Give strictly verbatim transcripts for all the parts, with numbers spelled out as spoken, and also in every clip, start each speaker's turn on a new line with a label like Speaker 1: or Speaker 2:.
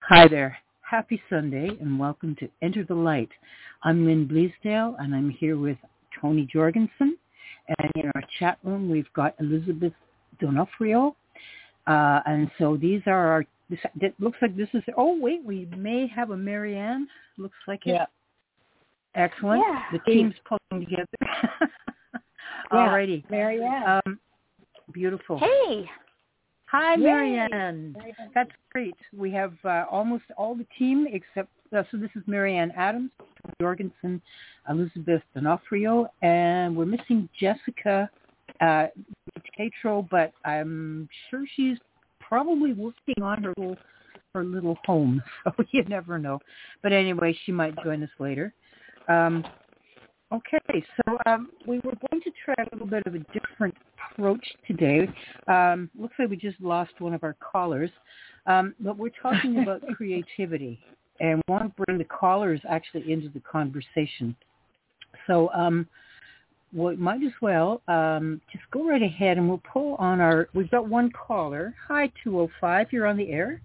Speaker 1: Hi there. Happy Sunday and welcome to Enter the Light. I'm Lynn Bleasdale and I'm here with Tony Jorgensen. And in our chat room, we've got Elizabeth Donofrio. Uh, and so these are our, this, it looks like this is, oh wait, we may have a Marianne. Looks like it.
Speaker 2: Yeah.
Speaker 1: Excellent.
Speaker 2: Yeah.
Speaker 1: The team's pulling together.
Speaker 2: Yeah.
Speaker 1: Alrighty.
Speaker 2: Marianne.
Speaker 1: Um, beautiful.
Speaker 2: Hey.
Speaker 1: Hi,
Speaker 2: Yay.
Speaker 1: Marianne. That's great. We have uh, almost all the team except, uh, so this is Marianne Adams, Jorgensen, Elizabeth Donofrio, and we're missing Jessica uh, Tatro, but I'm sure she's probably working on her little, her little home, so you never know. But anyway, she might join us later. Um, Okay, so um, we were going to try a little bit of a different approach today. Um, looks like we just lost one of our callers, um, but we're talking about creativity and want to bring the callers actually into the conversation. So um, we might as well um, just go right ahead and we'll pull on our, we've got one caller. Hi, two oh five, you're on the air.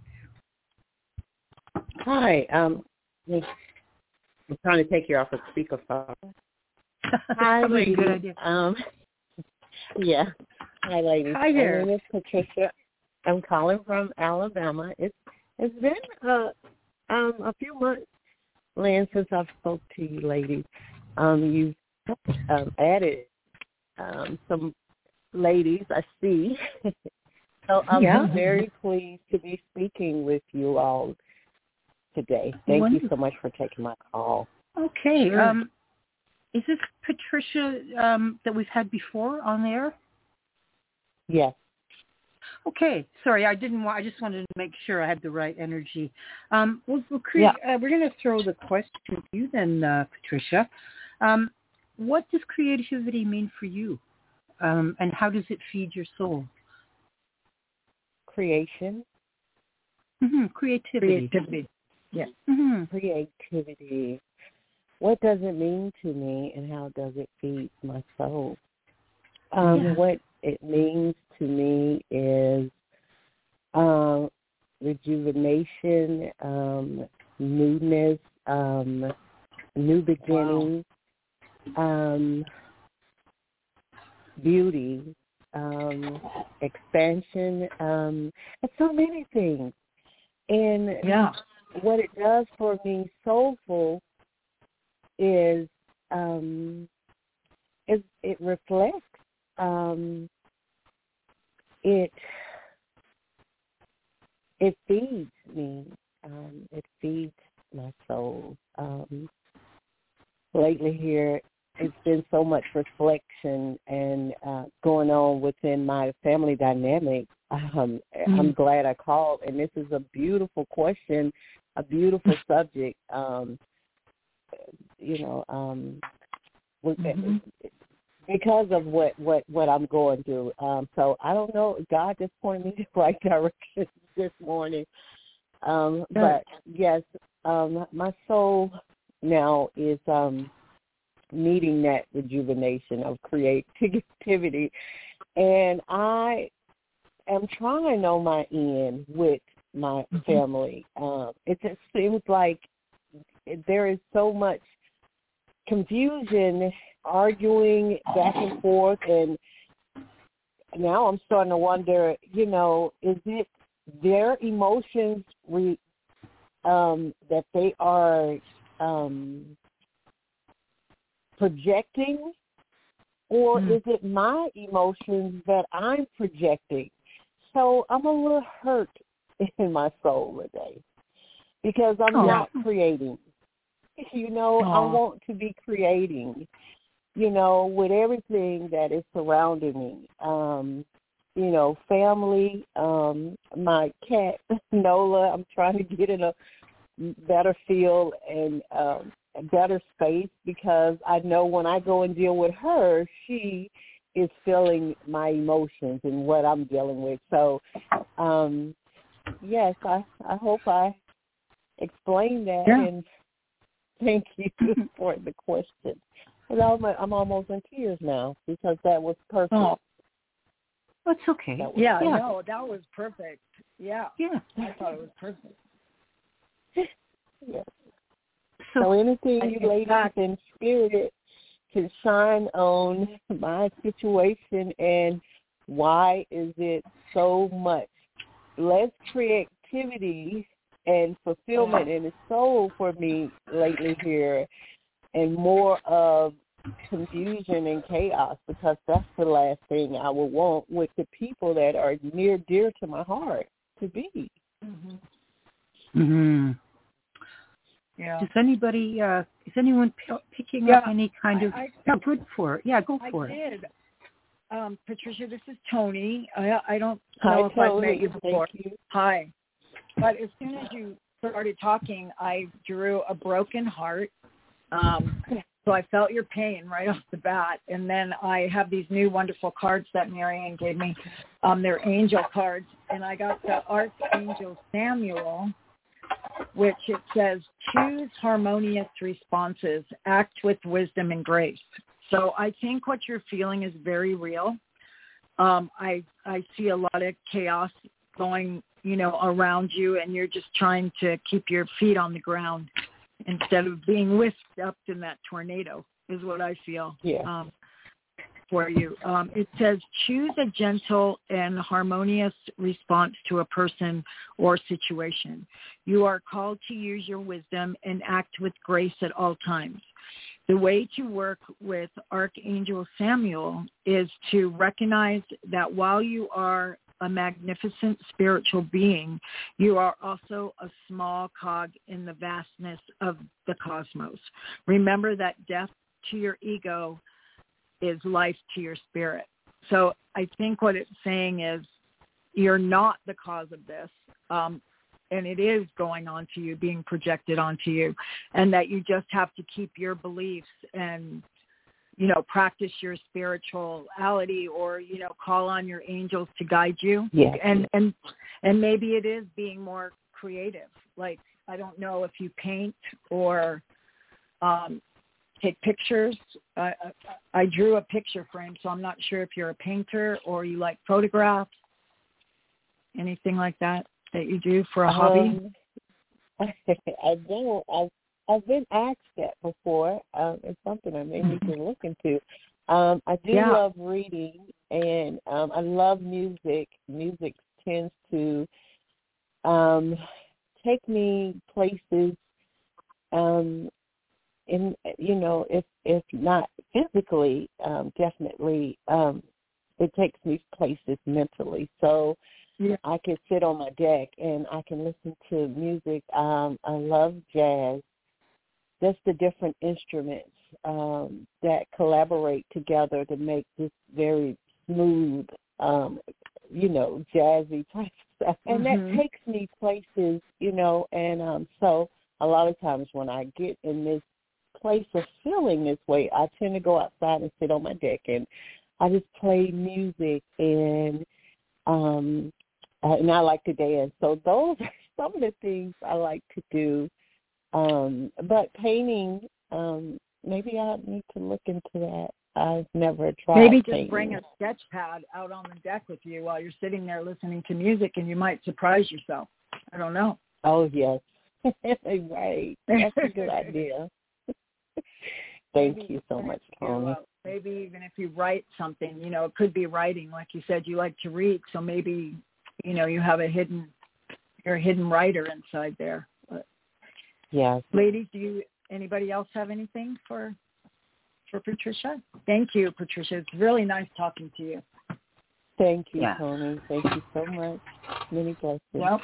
Speaker 3: Hi, um, I'm trying to take you off of speakerphone. Hi,
Speaker 1: Probably
Speaker 3: ladies.
Speaker 1: a good idea.
Speaker 3: Um, yeah. Hi, ladies.
Speaker 1: Hi there.
Speaker 3: My name is Patricia. I'm calling from Alabama. It's it's been uh, um, a few months, Lynn, since I've spoke to you, ladies. Um, you um, added um, some ladies, I see. So I'm
Speaker 1: Yeah.
Speaker 3: very pleased to be speaking with you all today. Thank
Speaker 1: Wonderful.
Speaker 3: you so much for taking my call.
Speaker 1: Okay. Um, Is this Patricia um, that we've had before on there?
Speaker 3: Yes.
Speaker 1: Okay. Sorry, I didn't want. I just wanted to make sure I had the right energy. Um, we'll, we'll cre-
Speaker 3: Yeah.
Speaker 1: uh, we're going to throw the question to you then, uh, Patricia. Um, what does creativity mean for you, um, and how does it feed your soul?
Speaker 3: Creation.
Speaker 1: Mm-hmm. Creativity.
Speaker 2: Creativity. Yeah.
Speaker 1: Mm-hmm.
Speaker 3: Creativity. What does it mean to me, and how does it feed my soul? Um,
Speaker 1: Yeah.
Speaker 3: What it means to me is uh, rejuvenation, um, newness, um, new beginnings, um, beauty, um, expansion, um, and so many things. And
Speaker 2: Yeah.
Speaker 3: what it does for me, soulful, is um, it, it reflects, um, it it feeds me, um, it feeds my soul. Um, lately here, it's been so much reflection and uh, going on within my family dynamic. Um,
Speaker 1: Mm.
Speaker 3: I'm glad I called, and this is a beautiful question, a beautiful subject. Um, you know, um,
Speaker 1: Mm-hmm.
Speaker 3: because of what, what, what I'm going through. Um, so I don't know. God just pointed me in the right direction this morning. Um, but yes, um, my soul now is um, needing that rejuvenation of creativity, and I am trying on my end with my family. Um, it just seems like there is so much confusion, arguing back and forth, and now I'm starting to wonder, you know, is it their emotions re, um, that they are um, projecting, or
Speaker 1: Mm.
Speaker 3: is it my emotions that I'm projecting? So I'm a little hurt in my soul today because I'm
Speaker 1: Oh.
Speaker 3: not creating. You know, I
Speaker 2: Aw.
Speaker 3: want to be creating, you know, with everything that is surrounding me. Um, you know, family, um, my cat, Nola, I'm trying to get in a better feel and um, a better space because I know when I go and deal with her, she is feeling my emotions and what I'm dealing with. So, um, yes, I, I hope I explained that,
Speaker 1: Yeah.
Speaker 3: and thank you for the question. And I'm, I'm almost in tears now because that was perfect.
Speaker 2: Oh.
Speaker 1: That's okay.
Speaker 3: That was,
Speaker 2: Yeah,
Speaker 1: Yeah.
Speaker 2: no, that was perfect. Yeah.
Speaker 1: Yeah.
Speaker 2: I thought it was perfect.
Speaker 1: So,
Speaker 3: So anything
Speaker 2: I
Speaker 3: you
Speaker 2: think
Speaker 3: ladies
Speaker 2: that-
Speaker 3: in spirit can shine on my situation and why is it so much less creativity and fulfillment in the soul for me lately here and more of confusion and chaos, because that's the last thing I would want with the people that are near dear to my heart to be.
Speaker 2: Mhm.
Speaker 1: mm-hmm.
Speaker 2: Yeah.
Speaker 1: Does anybody, uh, is anyone p- picking
Speaker 2: Yeah,
Speaker 1: up any kind of,
Speaker 2: I, I,
Speaker 1: yeah, good for it. Yeah, go
Speaker 2: I
Speaker 1: for it.
Speaker 2: did. Um, Patricia, this is Tony. I, I don't
Speaker 3: Hi,
Speaker 2: know if I've
Speaker 3: Tony.
Speaker 2: met you before.
Speaker 3: Thank you.
Speaker 2: Hi. But as soon as you started talking, I drew a broken heart. Um, so I felt your pain right off the bat. And then I have these new wonderful cards that Marianne gave me. Um, they're angel cards. And I got the Archangel Samuel, which it says, choose harmonious responses, act with wisdom and grace. So I think what you're feeling is very real. Um, I I see a lot of chaos going, you know, around you, and you're just trying to keep your feet on the ground instead of being whisked up in that tornado, is what I feel.
Speaker 3: Yeah.
Speaker 2: Um, for you. Um, it says, choose a gentle and harmonious response to a person or situation. You are called to use your wisdom and act with grace at all times. The way to work with Archangel Samuel is to recognize that while you are a magnificent spiritual being, you are also a small cog in the vastness of the cosmos. Remember that death to your ego is life to your spirit. So I think what it's saying is you're not the cause of this, um, and it is going on to you, being projected onto you, and that you just have to keep your beliefs and, you know, practice your spirituality, or, you know, call on your angels to guide you.
Speaker 3: Yes.
Speaker 2: And, and, and maybe it is being more creative. Like, I don't know if you paint or, um, take pictures. I, I, I drew a picture frame, so I'm not sure if you're a painter or you like photographs, anything like that that you do for a hobby.
Speaker 3: Um, I don't. I've, I've been asked that before. Um, it's something I may need to look into. Um, I do
Speaker 2: Yeah.
Speaker 3: love reading, and um, I love music. Music tends to um, take me places. Um, in you know, if if not physically, um, definitely, um, it takes me places mentally. So
Speaker 2: Yeah.
Speaker 3: I can sit on my deck and I can listen to music. Um, I love jazz. Just the different instruments um, that collaborate together to make this very smooth, um, you know, jazzy type stuff. And
Speaker 2: Mhm.
Speaker 3: that takes me places, you know, and um, so a lot of times when I get in this place of feeling this way, I tend to go outside and sit on my deck and I just play music and um, uh, and I like to dance. So those are some of the things I like to do. Um, but painting, um, maybe I need to look into that. I've never tried
Speaker 2: Maybe just
Speaker 3: painting.
Speaker 2: bring a sketch pad out on the deck with you while you're sitting there listening to music, and you might surprise yourself. I don't know.
Speaker 3: Oh, yes. Right. That's a good idea. Thank
Speaker 2: Maybe
Speaker 3: you so
Speaker 2: bring
Speaker 3: much,
Speaker 2: it to,
Speaker 3: Tony.
Speaker 2: uh, maybe even if you write something, you know, it could be writing. Like you said, you like to read, so maybe, you know, you have a hidden, you're a hidden writer inside there. But
Speaker 3: Yes.
Speaker 2: ladies, do you, anybody else have anything for for Patricia? Thank you, Patricia. It's really nice talking to you.
Speaker 3: Thank you,
Speaker 1: Yeah.
Speaker 3: Tony. Thank you so much. Many blessings.
Speaker 2: Well,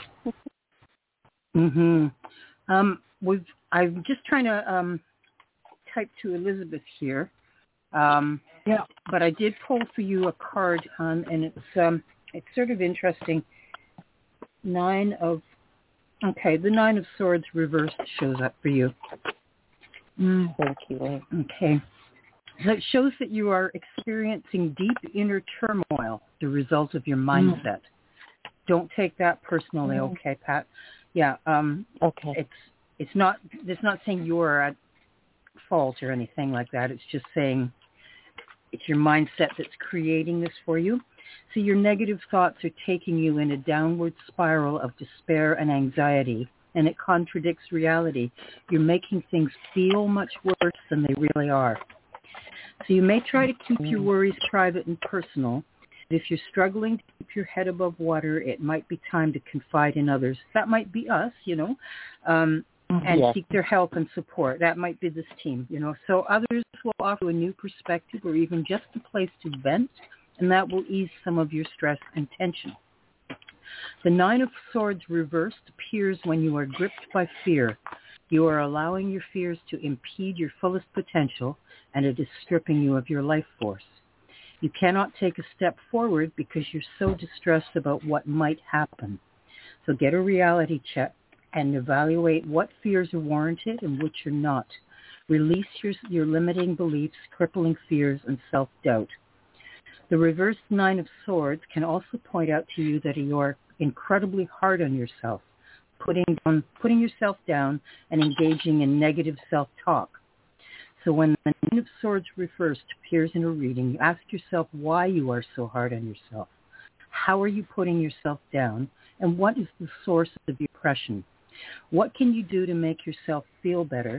Speaker 1: Mhm. Um, we've. I'm just trying to um, type to Elizabeth here. Um,
Speaker 2: yeah.
Speaker 1: but I did pull for you a card, um, and it's um, it's sort of interesting. Nine of okay, the Nine of Swords reversed shows up for you.
Speaker 2: Mm.
Speaker 3: Thank you.
Speaker 1: Okay, so it shows that you are experiencing deep inner turmoil, the result of your mindset. Mm. Don't take that personally,
Speaker 3: Mm.
Speaker 1: okay, Pat? Yeah. Um,
Speaker 3: Okay.
Speaker 1: it's it's not it's not saying you're at fault or anything like that. It's just saying it's your mindset that's creating this for you. So your negative thoughts are taking you in a downward spiral of despair and anxiety and it contradicts reality. You're making things feel much worse than they really are. So you may try to keep your worries private and personal. If you're struggling to keep your head above water, it might be time to confide in others. That might be us, you know, um, and yes. seek their help and support. That might be this team, you know. So others will offer a new perspective or even just a place to vent, and that will ease some of your stress and tension. The Nine of Swords reversed appears when you are gripped by fear. You are allowing your fears to impede your fullest potential, and it is stripping you of your life force. You cannot take a step forward because you're so distressed about what might happen. So get a reality check and evaluate what fears are warranted and which are not. Release your, your limiting beliefs, crippling fears, and self-doubt. The reversed Nine of Swords can also point out to you that you are incredibly hard on yourself, putting down, putting yourself down and engaging in negative self-talk. So when the Nine of Swords reversed appears in a reading, you ask yourself why you are so hard on yourself. How are you putting yourself down? And what is the source of the oppression? What can you do to make yourself feel better?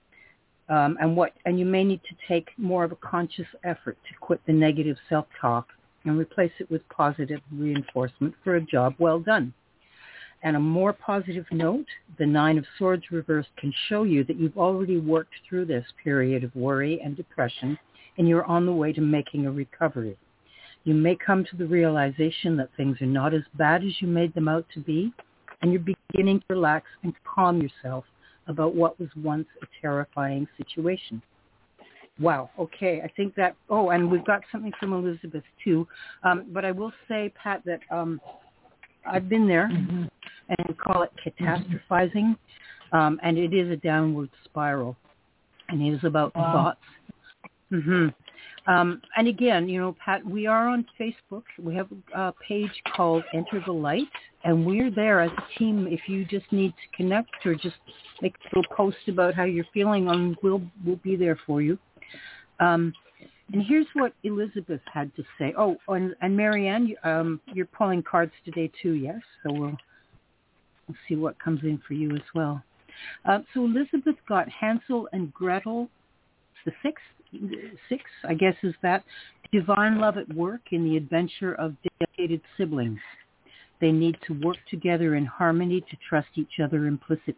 Speaker 1: Um, and what? And you may need to take more of a conscious effort to quit the negative self-talk and replace it with positive reinforcement for a job well done. And a more positive note, the Nine of Swords reversed can show you that you've already worked through this period of worry and depression, and you're on the way to making a recovery. You may come to the realization that things are not as bad as you made them out to be, and you're beginning to relax and calm yourself about what was once a terrifying situation. Wow. Okay. I think that, oh, and we've got something from Elizabeth too. Um, but I will say, Pat, that um, I've been there, mm-hmm. and we call it catastrophizing, um, and it is a downward spiral, and it is about wow. thoughts. Mm-hmm. Um, and again, you know, Pat, we are on Facebook. We have a page called Enter the Light, and we're there as a team. If you just need to connect or just make a little post about how you're feeling, um, we'll we'll be there for you. Um, and here's what Elizabeth had to say. Oh, and, and Marianne, um, you're pulling cards today too, yes? So we'll, we'll see what comes in for you as well. Uh, so Elizabeth got Hansel and Gretel, the sixth, six, I guess is that, divine love at work in the adventure of dedicated siblings. They need to work together in harmony to trust each other implicitly.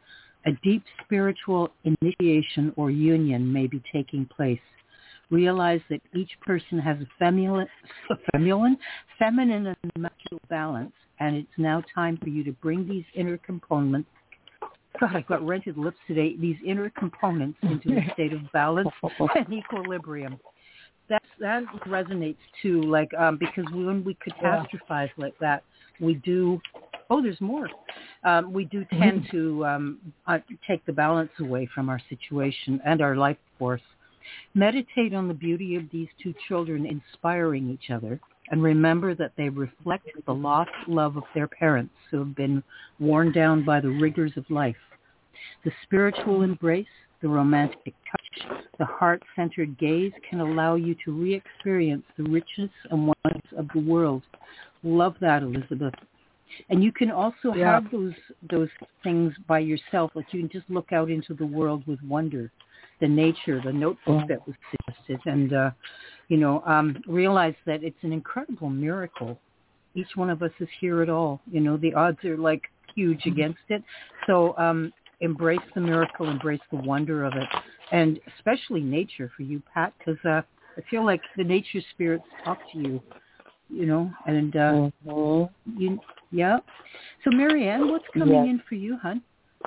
Speaker 1: A deep spiritual initiation or union may be taking place. Realize that each person has a feminine, feminine, feminine and masculine balance, and it's now time for you to bring these inner components. God, I've got rented lips today. These inner components into a state of balance and equilibrium. That that resonates too, like um, because when we catastrophize yeah. like that, we do. Oh, there's more. Um, we do tend to um, uh, take the balance away from our situation and our life force. Meditate on the beauty of these two children inspiring each other, and remember that they reflect the lost love of their parents who have been worn down by the rigors of life. The spiritual embrace, the romantic touch, the heart-centered gaze can allow you to re-experience the richness and wonders of the world. Love that, Elizabeth. And you can also yeah. have those those things by yourself. Like you can just look out into the world with wonder, the nature, the notebook yeah. that was suggested, and uh, you know, um, realize that it's an incredible miracle. Each one of us is here at all. You know, the odds are like huge against it. So um, embrace the miracle, embrace the wonder of it, and especially nature for you, Pat, because uh, I feel like the nature spirits talk to you. You know, and uh, mm-hmm. you. Yeah. So, Marianne, what's coming yes. in for you, hon?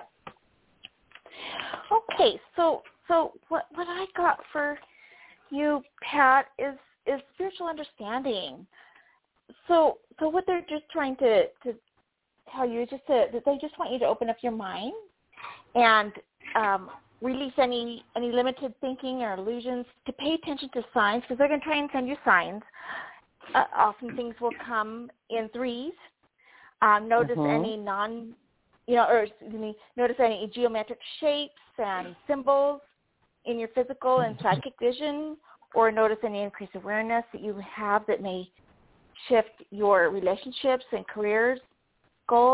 Speaker 4: Okay, so so what what I got for you, Pat, is is spiritual understanding. So so what they're just trying to, to tell you is just to, that they just want you to open up your mind and um, release any any limited thinking or illusions. To pay attention to signs, because they're going to try and send you signs. Uh, often things will come in threes. Um, notice uh-huh. any non, you know, or excuse me, notice any geometric shapes and symbols in your physical and psychic vision, or notice any increased awareness that you have that may shift your relationships and careers goals.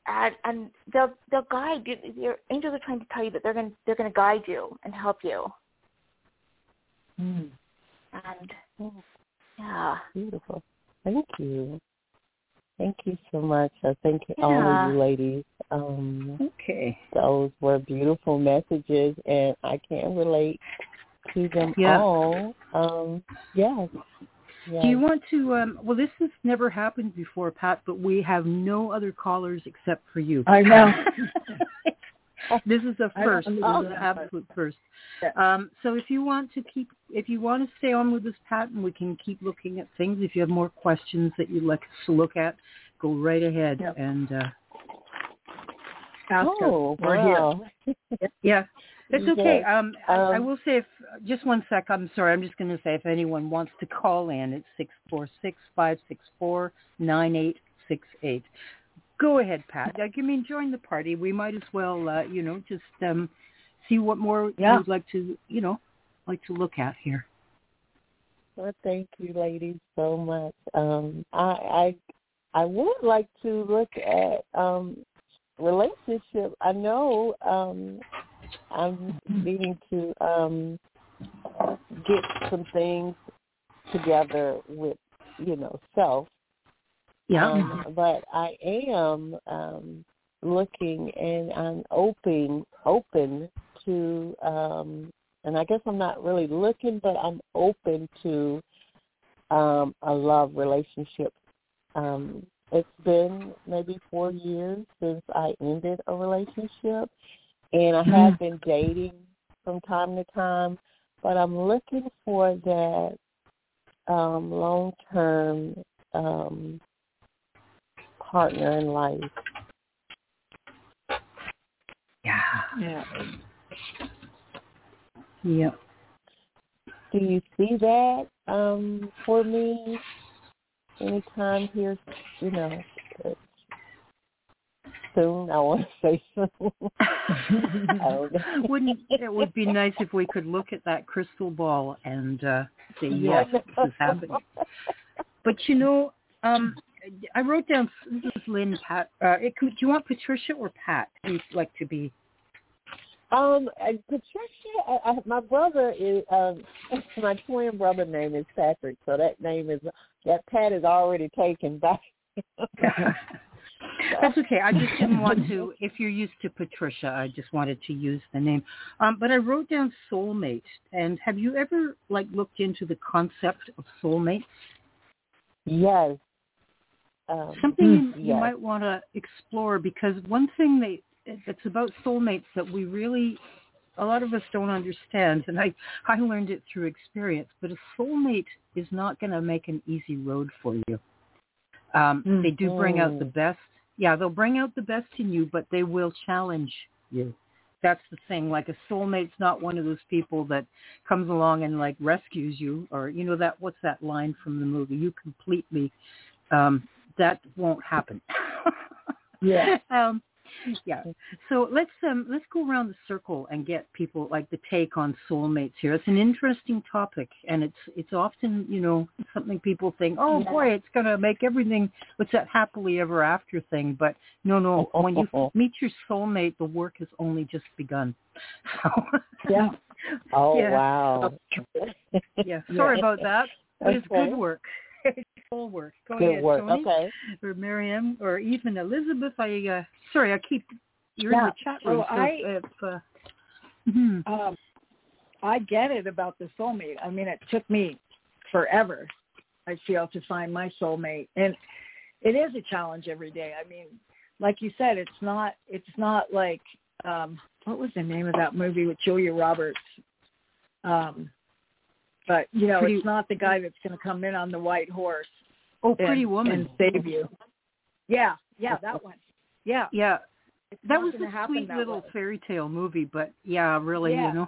Speaker 4: and and they'll they'll guide you. Your angels are trying to tell you that they're going they're going to guide you and help you.
Speaker 3: Mm.
Speaker 4: And
Speaker 3: Oh,
Speaker 4: yeah,
Speaker 3: beautiful. Thank you. Thank you so much. I thank
Speaker 4: Yeah.
Speaker 3: all of you ladies. Um,
Speaker 1: Okay.
Speaker 3: those were beautiful messages, and I can relate to them
Speaker 1: Yeah.
Speaker 3: all. Um, yes. yes.
Speaker 1: Do you want to, um, well, this has never happened before, Pat, but we have no other callers except for you.
Speaker 2: I know.
Speaker 1: This is a
Speaker 2: I don't
Speaker 1: first. This is
Speaker 2: understand
Speaker 1: an
Speaker 2: that.
Speaker 1: absolute first.
Speaker 2: Yeah.
Speaker 1: Um, so if you want to keep, if you want to stay on with us, Pat, and we can keep looking at things. If you have more questions that you'd like us to look at, go right ahead.
Speaker 2: Yep.
Speaker 1: And uh,
Speaker 2: Ask
Speaker 3: Oh,
Speaker 2: us. We're
Speaker 3: wow.
Speaker 2: here.
Speaker 1: yeah, that's okay.
Speaker 3: Yes.
Speaker 1: Um, I, I
Speaker 3: Um,
Speaker 1: will say, if just one sec. I'm sorry. I'm just going to say, if anyone wants to call in, it's six four six five six four nine eight six eight. Go ahead, Pat. Like, I mean, join the party. We might as well, uh, you know, just um, see what more
Speaker 2: Yeah.
Speaker 1: you'd like to, you know, like to look at here.
Speaker 3: Well, thank you, ladies, so much. Um, I, I I would like to look at um, relationship. I know um, I'm needing to um, get some things together with, you know, self.
Speaker 1: Yeah.
Speaker 3: Um, but I am um, looking, and I'm open, open to, um, and I guess I'm not really looking, but I'm open to um, a love relationship. Um, it's been maybe four years since I ended a relationship, and I have been dating from time to time, but I'm looking for that um, long-term um partner in life.
Speaker 1: Yeah.
Speaker 2: Yeah.
Speaker 1: Yeah.
Speaker 3: Do you see that um, for me anytime here, you know, soon? I want to say soon. I don't know.
Speaker 1: Wouldn't it would be nice if we could look at that crystal ball and uh, say, yes, this is happening. But, you know, um, I wrote down, this is Lynn, Pat. Uh, it, do you want Patricia or Pat? You'd like to be?
Speaker 3: Um, and Patricia, I, I, my brother is, um, my twin brother name is Patrick, so that name is, that Pat is already taken back.
Speaker 1: That's okay. I just didn't want to, if you're used to Patricia, I just wanted to use the name. Um, but I wrote down soulmate. And have you ever, like, looked into the concept of soulmates?
Speaker 3: Yes. Um,
Speaker 1: Something you,
Speaker 3: yes.
Speaker 1: you might want to explore, because one thing they, that's about soulmates that we really, a lot of us don't understand, and I, I learned it through experience, but a soulmate is not going to make an easy road for you. Um, mm-hmm. They do bring out the best. Yeah, they'll bring out the best in you, but they will challenge you. That's the thing. Like, a soulmate's not one of those people that comes along and, like, rescues you, or, you know, that, what's that line from the movie? You complete me. Um, that won't happen.
Speaker 2: Yeah.
Speaker 1: um, yeah. So let's um, let's go around the circle and get people, like, the take on soulmates here. It's an interesting topic, and it's it's often, you know, something people think, oh boy, it's gonna make everything, what's that happily ever after thing? But no, no. When you meet your soulmate, the work has only just begun. So,
Speaker 2: yeah.
Speaker 3: Oh
Speaker 1: yeah.
Speaker 3: wow.
Speaker 1: Yeah. Sorry about that. But
Speaker 3: Okay.
Speaker 1: it's good work. Full work. Go
Speaker 3: Good
Speaker 1: ahead,
Speaker 3: work.
Speaker 1: Tony,
Speaker 3: Okay.
Speaker 1: or Miriam, or even Elizabeth. I uh, sorry, I keep you're
Speaker 2: yeah.
Speaker 1: in the chat room.
Speaker 2: Well,
Speaker 1: so
Speaker 2: I,
Speaker 1: if, uh, mm-hmm.
Speaker 2: um, I get it about the soulmate. I mean, it took me forever, I feel, to find my soulmate, and it is a challenge every day. I mean, like you said, it's not. It's not like um, what was the name of that movie with Julia Roberts? Um, But, you know,
Speaker 1: Pretty,
Speaker 2: it's not the guy that's going to come in on the white horse.
Speaker 1: Oh,
Speaker 2: and,
Speaker 1: Pretty Woman.
Speaker 2: And save you. Yeah, yeah, that one. Yeah.
Speaker 1: Yeah.
Speaker 2: It's
Speaker 1: that was a sweet little
Speaker 2: way.
Speaker 1: fairy tale movie, but, yeah, really,
Speaker 2: yeah.
Speaker 1: you know.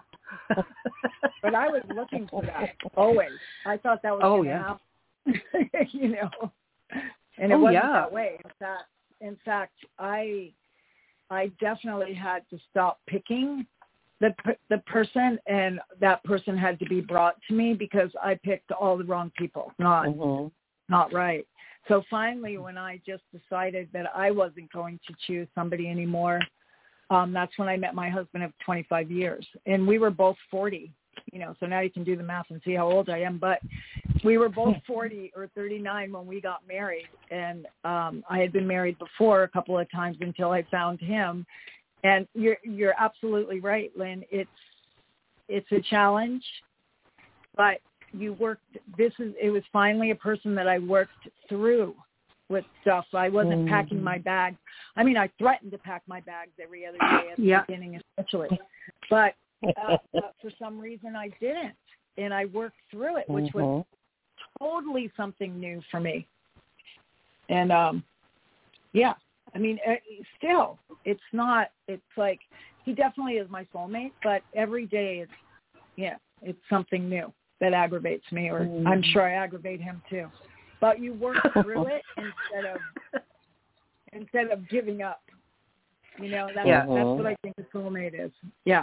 Speaker 2: But I was looking for that, always. I thought that was
Speaker 1: oh,
Speaker 2: going to
Speaker 1: yeah.
Speaker 2: happen, you know. And it
Speaker 1: oh,
Speaker 2: wasn't
Speaker 1: yeah.
Speaker 2: that way. In fact, in fact, I, I definitely had to stop picking the the person, and that person had to be brought to me because I picked all the wrong people, not
Speaker 3: mm-hmm.
Speaker 2: not right. So finally, when I just decided that I wasn't going to choose somebody anymore, um, that's when I met my husband of twenty-five years. And we were both forty, you know, so now you can do the math and see how old I am. But we were both forty or thirty-nine when we got married. And um, I had been married before a couple of times until I found him. And you're you're absolutely right, Lynn. It's it's a challenge, but you worked. This is it was finally a person that I worked through with stuff. I wasn't mm-hmm. packing my bags. I mean, I threatened to pack my bags every other day at the yeah. beginning, especially. But uh, uh, for some reason, I didn't, and I worked through it, which mm-hmm. was totally something new for me. And um, yeah. I mean, still, it's not, it's like, he definitely is my soulmate, but every day it's, yeah, it's something new that aggravates me, or mm. I'm sure I aggravate him too. But you work through it instead of, instead of giving up. You know, that's, yeah. that's what I think a soulmate is. Yeah.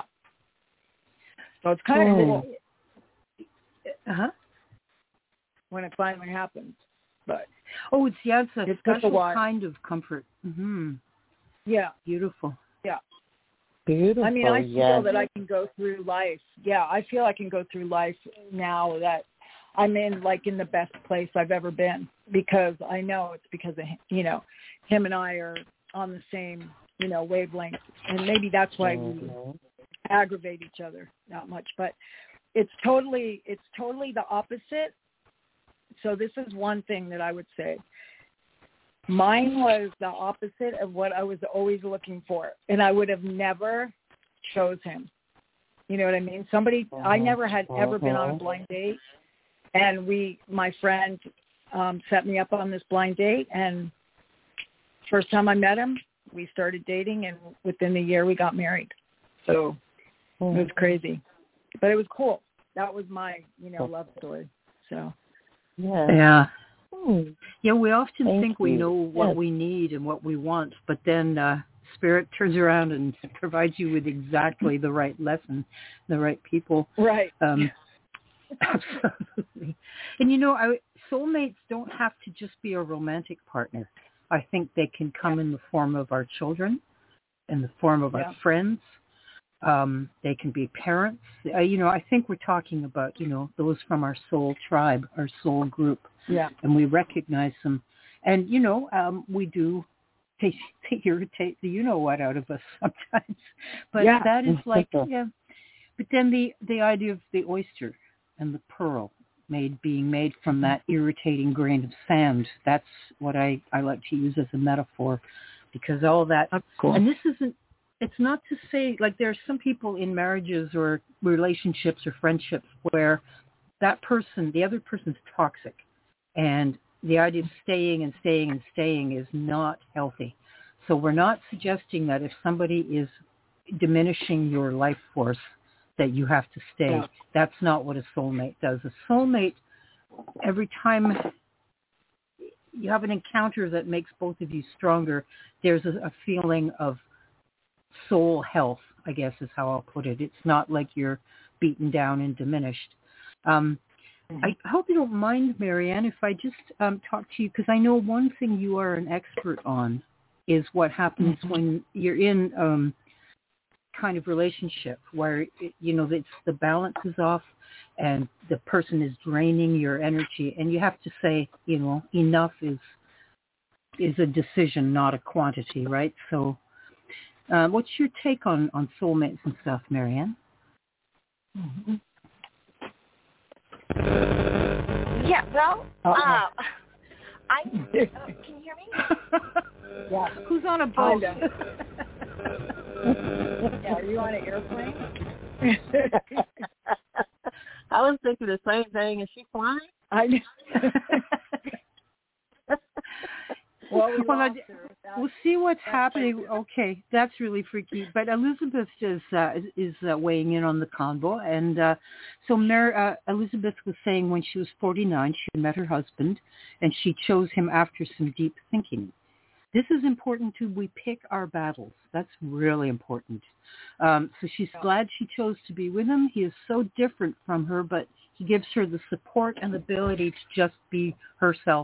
Speaker 2: So it's kind of cool. Uh-huh. When it finally happens. But
Speaker 1: oh, it's yeah, it's a it's special a kind of comfort. Mm-hmm.
Speaker 2: Yeah,
Speaker 1: beautiful.
Speaker 2: Yeah,
Speaker 3: beautiful.
Speaker 2: I mean, I
Speaker 3: yeah.
Speaker 2: feel that I can go through life. Yeah, I feel I can go through life now that I'm in like in the best place I've ever been, because I know it's because of him, you know, him and I are on the same, you know, wavelength, and maybe that's why mm-hmm. we aggravate each other that much. But it's totally, it's totally the opposite. So this is one thing that I would say. Mine was the opposite of what I was always looking for. And I would have never chose him. You know what I mean? Somebody, uh-huh. I never had uh-huh. ever been on a blind date. And we, my friend um, set me up on this blind date. And first time I met him, we started dating. And within a year, we got married. So uh-huh. it was crazy. But it was cool. That was my, you know, love story. So.
Speaker 3: Yeah.
Speaker 1: Yeah. Yeah, we often
Speaker 3: Thank
Speaker 1: think
Speaker 3: you.
Speaker 1: we know what
Speaker 3: yes.
Speaker 1: we need and what we want, but then uh, Spirit turns around and provides you with exactly the right lesson, the right people.
Speaker 2: Right.
Speaker 1: Um, absolutely. And, you know, I, soulmates don't have to just be a romantic partner. I think they can come yeah. in the form of our children, in the form of yeah. our friends. Um, they can be parents. Uh, you know, I think we're talking about, you know, those from our soul tribe, our soul group.
Speaker 2: Yeah.
Speaker 1: And we recognize them. And, you know, um, we do, they, they irritate the you-know-what out of us sometimes. But
Speaker 2: yeah.
Speaker 1: that is like, yeah. But then the, the idea of the oyster and the pearl made being made from that irritating grain of sand, that's what I, I like to use as a metaphor. Because all that,
Speaker 2: that's cool.
Speaker 1: And this isn't, it's not to say, like there are some people in marriages or relationships or friendships where that person, the other person's toxic. And the idea of staying and staying and staying is not healthy. So we're not suggesting that if somebody is diminishing your life force that you have to stay. Yeah. That's not what a soulmate does. A soulmate, every time you have an encounter that makes both of you stronger, there's a, a feeling of soul health, I guess is how I'll put it. It's not like you're beaten down and diminished. Um, mm-hmm. I hope you don't mind, Marianne, if I just um, talk to you, because I know one thing you are an expert on is what happens mm-hmm. when you're in um, kind of relationship where, it, you know, it's the balance is off and the person is draining your energy, and you have to say, you know, enough is is a decision, not a quantity, right? So Uh, what's your take on, on soulmates and stuff, Marianne?
Speaker 4: Mm-hmm. Yeah, well, uh, I uh, can you hear me?
Speaker 1: Yeah. Who's on a boat?
Speaker 2: Yeah, are you on an airplane?
Speaker 3: I was thinking the same thing. Is she flying?
Speaker 2: I know. Well, we
Speaker 1: well, we'll see what's happening. Okay, that's really freaky. But Elizabeth is uh, is uh, weighing in on the convo, and uh, so Mary, uh, Elizabeth was saying when she was forty-nine, she met her husband, and she chose him after some deep thinking. This is important too. We pick our battles. That's really important. Um, so she's glad she chose to be with him. He is so different from her, but he gives her the support and the ability to just be herself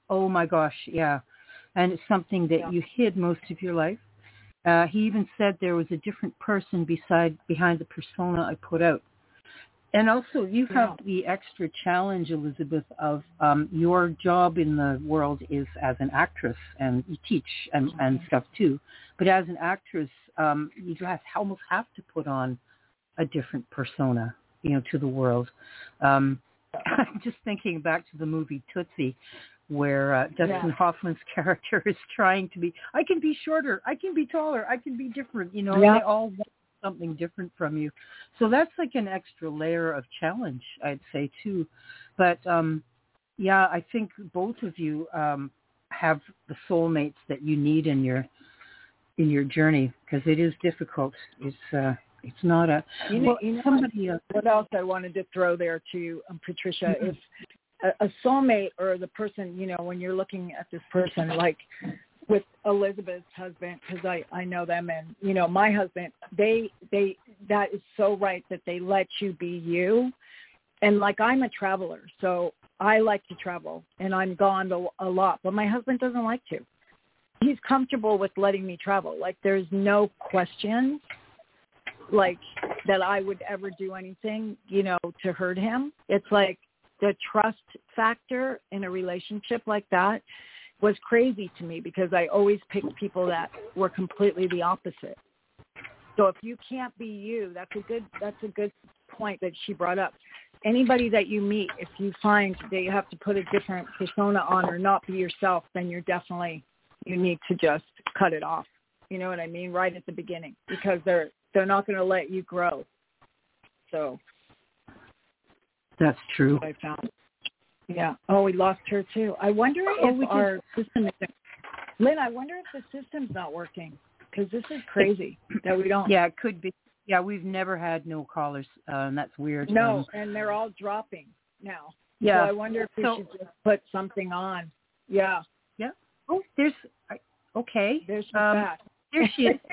Speaker 1: Oh my gosh, yeah. And it's something that
Speaker 2: Yeah.
Speaker 1: you hid most of your life. Uh, he even said there was a different person beside behind the persona I put out. And also, you have
Speaker 2: Yeah.
Speaker 1: the extra challenge, Elizabeth, of um, your job in the world is as an actress, and you teach and, and stuff too. But as an actress, um, you have, almost have to put on a different persona, you know, to the world. Um, I'm just thinking back to the movie Tootsie, where uh, Dustin
Speaker 2: Yeah.
Speaker 1: Hoffman's character is trying to be, I can be shorter, I can be taller, I can be different, you know,
Speaker 2: Yeah.
Speaker 1: they all want something different from you. So that's like an extra layer of challenge, I'd say, too. But, um, yeah, I think both of you um, have the soulmates that you need in your in your journey, because it is difficult. It's uh, it's not a,
Speaker 2: You know,
Speaker 1: well,
Speaker 2: you know
Speaker 1: somebody, uh,
Speaker 2: what else I wanted to throw there to um, Patricia
Speaker 1: Mhm.
Speaker 2: is a, a soulmate, or the person, you know, when you're looking at this person, like with Elizabeth's husband, because I, I know them, and, you know, my husband, they, they, that is so right that they let you be you. And like, I'm a traveler, so I like to travel, and I'm gone a, a lot, but my husband doesn't like to. He's comfortable with letting me travel. Like, there's no question, like, that I would ever do anything, you know, to hurt him. It's like the trust factor in a relationship like that was crazy to me, because I always picked people that were completely the opposite. So if you can't be you, that's a good, that's a good point that she brought up. Anybody that you meet, if you find that you have to put a different persona on or not be yourself, then you're definitely, you need to just cut it off. You know what I mean? Right at the beginning, because they're, they're not going to let you grow. So
Speaker 1: that's true.
Speaker 2: I found. Yeah. Oh, we lost her too. I wonder
Speaker 1: Oh,
Speaker 2: if
Speaker 1: we
Speaker 2: our system is, Lynn, I wonder if the system's not working, because this is crazy that we don't.
Speaker 1: Yeah, it could be. Yeah, we've never had no callers, uh, and that's weird.
Speaker 2: No,
Speaker 1: Um,
Speaker 2: and they're all dropping now.
Speaker 1: yeah.
Speaker 2: So I wonder if we
Speaker 1: So-
Speaker 2: should just put something on. Yeah.
Speaker 1: Yeah. Oh, there's, I- okay.
Speaker 2: There's she's
Speaker 1: Um,
Speaker 2: back.
Speaker 1: There she is.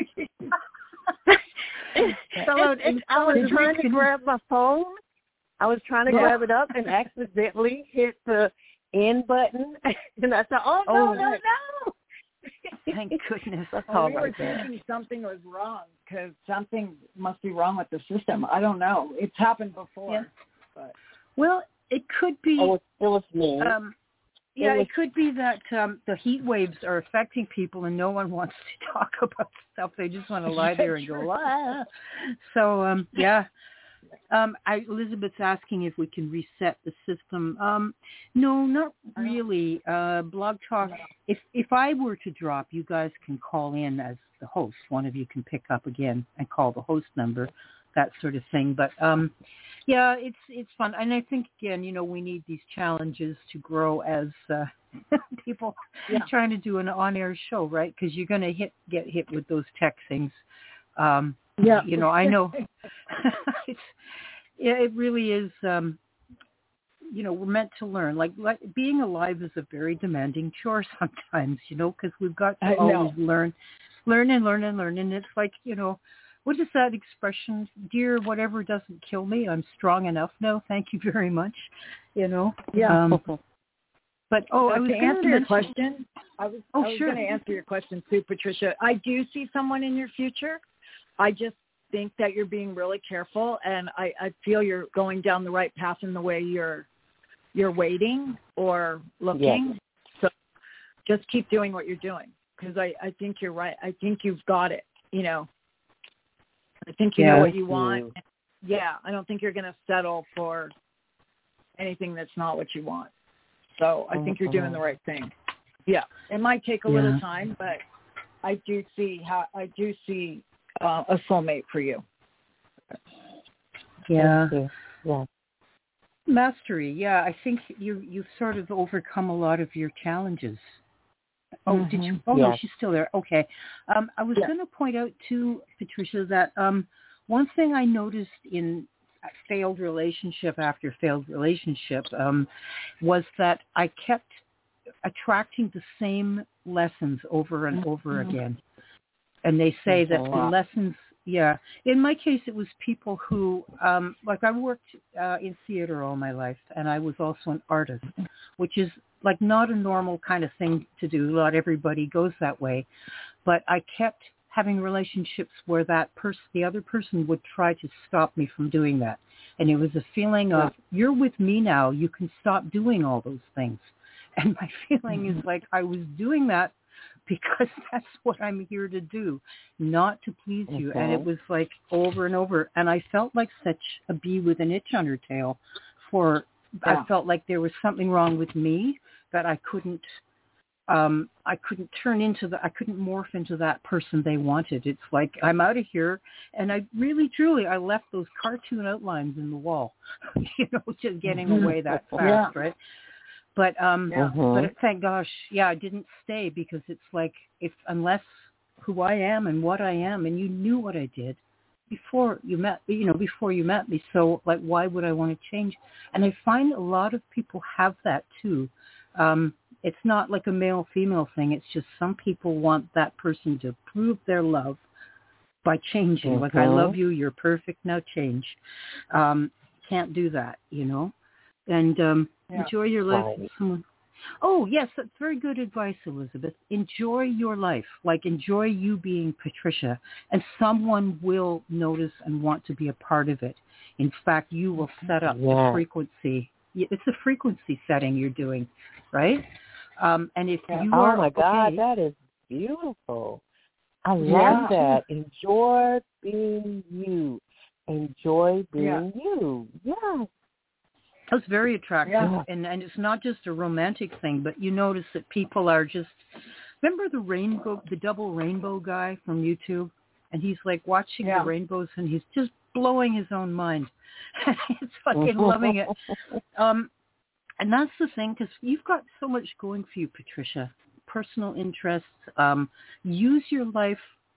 Speaker 3: So and I was trying to grab my phone. I was trying to
Speaker 1: Yeah.
Speaker 3: grab it up and accidentally hit the end button, and I thought, "Oh no,
Speaker 1: Oh,
Speaker 3: no,
Speaker 1: right.
Speaker 3: no!"
Speaker 1: Thank goodness.
Speaker 3: That's
Speaker 2: Well,
Speaker 3: all
Speaker 2: we were
Speaker 3: right there.
Speaker 2: thinking something was wrong, because something must be wrong with the system. I don't know. It's happened before.
Speaker 1: Yeah.
Speaker 2: But
Speaker 1: Well, it could be.
Speaker 3: It was, it was me.
Speaker 1: Um, yeah,
Speaker 3: It
Speaker 1: it,
Speaker 3: was-
Speaker 1: could be that um, the heat waves are affecting people, and no one wants to talk about stuff. They just want to lie there and go, ah. So, um, yeah. Um, I, Elizabeth's asking if we can reset the system. Um, no, not really. Uh, Blog Talk. If if I were to drop, you guys can call in as the host. One of you can pick up again and call the host number, that sort of thing. But um, yeah, it's it's fun, and I think again, you know, we need these challenges to grow as uh, people
Speaker 2: Yeah.
Speaker 1: trying to do an on-air show, right? Because you're going to hit get hit with those tech things. Um,
Speaker 2: yeah,
Speaker 1: you know, I know it's, yeah, it really is. Um, you know, we're meant to learn. Like, like being alive is a very demanding chore sometimes, you know, because we've got to
Speaker 2: I
Speaker 1: always
Speaker 2: know.
Speaker 1: learn, learn and learn and learn. And it's like, you know, what is that expression? Dear, whatever doesn't kill me, I'm strong enough now. Thank you very much. You know.
Speaker 2: Yeah.
Speaker 1: Um, but oh,
Speaker 2: Uh,
Speaker 1: I was
Speaker 2: to
Speaker 1: going
Speaker 2: answer
Speaker 1: to
Speaker 2: your
Speaker 1: mention.
Speaker 2: question, I was,
Speaker 1: Oh,
Speaker 2: I was
Speaker 1: sure.
Speaker 2: going to answer your question too, Patricia. I do see someone in your future. I just think that you're being really careful, and I, I feel you're going down the right path in the way you're you're waiting or looking. So just keep doing what you're doing, because I, I think you're right. I think you've got it. You know, I think you
Speaker 1: Yeah.
Speaker 2: know what you want. Yeah, I don't think you're going to settle for anything that's not what you want. So I think you're doing the right thing. Yeah, it might take a
Speaker 1: Yeah.
Speaker 2: little time, but I do see how I do see uh, a soulmate for you.
Speaker 1: Yeah.
Speaker 3: Thank you. Yeah.
Speaker 1: Mastery, yeah. I think you you've sort of overcome a lot of your challenges. Oh, did you? Oh no,
Speaker 3: Yes.
Speaker 1: she's still there. Okay. Um, I was
Speaker 2: Yeah.
Speaker 1: going to point out too, Patricia, that um, one thing I noticed in a failed relationship after failed relationship um, was that I kept attracting the same lessons over and over
Speaker 2: Mhm.
Speaker 1: again. And they say that the
Speaker 3: Mhm.
Speaker 1: lessons, yeah. In my case, it was people who, um, like I worked uh, in theater all my life, and I was also an artist, which is like not a normal kind of thing to do. Not everybody goes that way. But I kept having relationships where that person, the other person would try to stop me from doing that. And it was a feeling of, you're with me now, you can stop doing all those things. And my feeling is like I was doing that because that's what I'm here to do, not to please you. Okay. And it was like over and over. And I felt like such a bee with an itch on her tail for, yeah. I felt like there was something wrong with me that I couldn't, um, I couldn't turn into the, I couldn't morph into that person they wanted. It's like, I'm out of here. And I really, truly, I left those cartoon outlines in the wall, you know, just getting mm-hmm. away that fast, yeah. right? But um, mm-hmm. but thank gosh, yeah, I didn't stay because it's like if unless who I am and what I am, and you knew what I did before you met, you know, before you met me. So like, why would I want to change? And I find a lot of people have that too. Um, it's not like a male female thing. It's just some people want that person to prove their love by changing. Mm-hmm. Like, I love you, you're perfect, now change. Um, can't do that, you know. And um, yeah. enjoy your life right. with someone. Oh, yes, that's very good advice, Elizabeth. Enjoy your life. Like, enjoy you being Patricia. And someone will notice and want to be a part of it. In fact, you will set up yeah. the frequency. It's a frequency setting you're doing, right? Um, and if you
Speaker 3: oh,
Speaker 1: are...
Speaker 3: Oh, my God,
Speaker 1: okay,
Speaker 3: that is beautiful. I love yeah. that. Enjoy being you. Enjoy being yeah. you. Yes.
Speaker 1: That's very attractive, yeah. and, and it's not just a romantic thing, but you notice that people are just, remember the rainbow, the double rainbow guy from YouTube? And he's like watching yeah. the rainbows, and he's just blowing his own mind. He's fucking loving it. Um, and that's the thing, because you've got so much going for you, Patricia. Personal interests. Um, use your life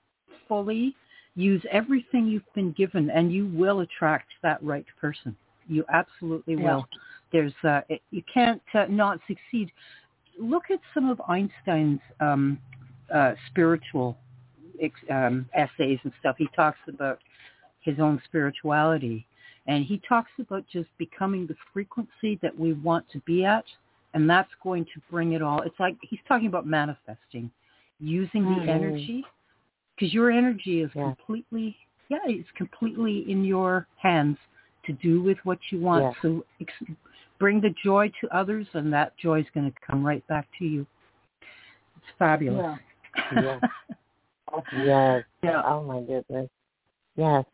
Speaker 1: fully. Use everything you've been given, and you will attract that right person. You absolutely will. Yeah. There's uh, it, you can't uh, not succeed. Look at some of Einstein's um, uh, spiritual ex, um, essays and stuff. He talks about his own spirituality, and he talks about just becoming the frequency that we want to be at, and that's going to bring it all. It's like he's talking about manifesting, using mm-hmm. the energy, because your energy is yeah. completely, yeah, it's completely in your hands to do with what you want. Yeah. So ex- bring the joy to others, and that joy is going to come right back to you. It's fabulous.
Speaker 3: Yeah. yeah. yes. Yeah. Oh, my goodness. Yes.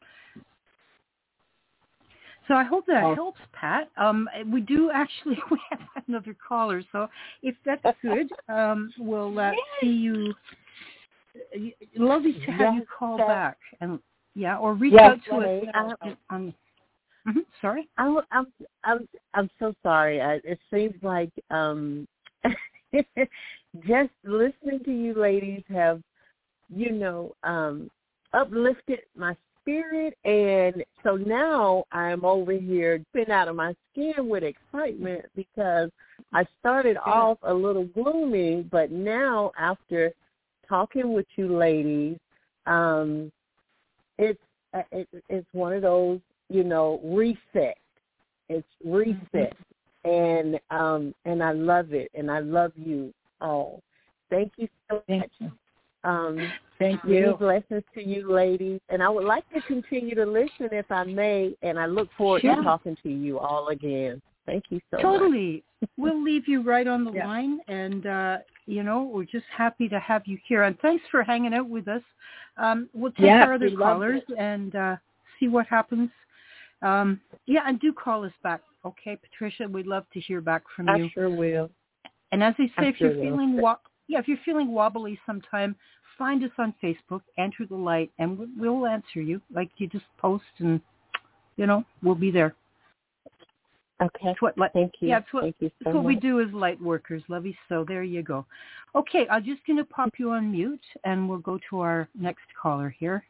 Speaker 1: So I hope that oh. helps, Pat. Um, we do actually, we have another caller, so if that's good, um, we'll uh, yes. see you. Lovely to have yes. you call yes. back. and Yeah, or reach
Speaker 3: yes.
Speaker 1: out to
Speaker 3: yes.
Speaker 1: us on, on Mm-hmm. Sorry?
Speaker 3: I'm, I'm, I'm, I'm so sorry. I, it seems like um, just listening to you ladies have, you know, um, uplifted my spirit. And so now I'm over here, been out of my skin with excitement because I started yeah. off a little gloomy, but now after talking with you ladies, um, it's, it, it's one of those, you know, reset. It's reset. Mm-hmm. And um and I love it, and I love you all. Thank you so
Speaker 2: Thank
Speaker 3: much.
Speaker 2: You.
Speaker 3: Um
Speaker 2: Thank
Speaker 3: many
Speaker 2: you.
Speaker 3: blessings to you ladies. And I would like to continue to listen if I may, and I look forward
Speaker 1: sure.
Speaker 3: to talking to you all again. Thank you so
Speaker 1: totally. much. Totally. We'll leave you right on the
Speaker 2: yeah.
Speaker 1: line, and uh, you know, we're just happy to have you here. And thanks for hanging out with us. Um, we'll take
Speaker 2: yes,
Speaker 1: our other callers it. and uh, see what happens. Um, yeah, and do call us back, okay, Patricia? We'd love to hear back from
Speaker 3: I
Speaker 1: you.
Speaker 3: I sure will.
Speaker 1: And as I say,
Speaker 3: I
Speaker 1: if
Speaker 3: sure
Speaker 1: you're feeling wo- yeah, if you're feeling wobbly sometime, find us on Facebook, Enter the Light, and we'll answer you. Like, you just post, and you know, we'll be there.
Speaker 3: Okay.
Speaker 1: What, like,
Speaker 3: Thank you.
Speaker 1: Yeah, it's what,
Speaker 3: Thank you so
Speaker 1: it's what
Speaker 3: much.
Speaker 1: we do as light workers, lovey. So there you go. Okay, I'm just going to pop you on mute, and we'll go to our next caller here.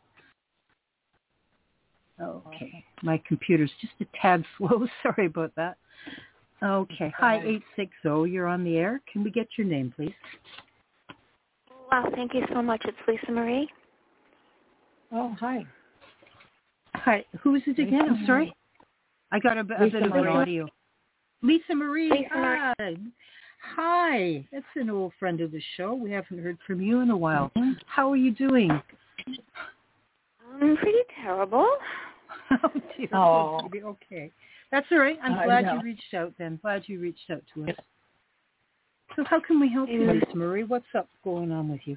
Speaker 1: Okay, my computer's just a tad slow. Sorry about that. Okay, hi, eight six zero. You're on the air. Can we get your name, please?
Speaker 4: Wow, thank you so much. It's Lisa Marie.
Speaker 2: Oh, hi.
Speaker 1: Hi, who is it again? I'm sorry. I got a, a bit of an audio. Lisa Marie.
Speaker 4: Lisa Marie.
Speaker 1: Ah, Hi, that's an old friend of the show. We haven't heard from you in a while. How are you doing?
Speaker 4: I'm pretty terrible.
Speaker 1: Oh, dear.
Speaker 2: Oh.
Speaker 1: Baby. Okay. That's all right. I'm
Speaker 2: I
Speaker 1: glad
Speaker 2: know.
Speaker 1: you reached out then. Glad you reached out to us. So how can we help you,
Speaker 4: Mm.
Speaker 1: Lisa Marie? What's up going on with you?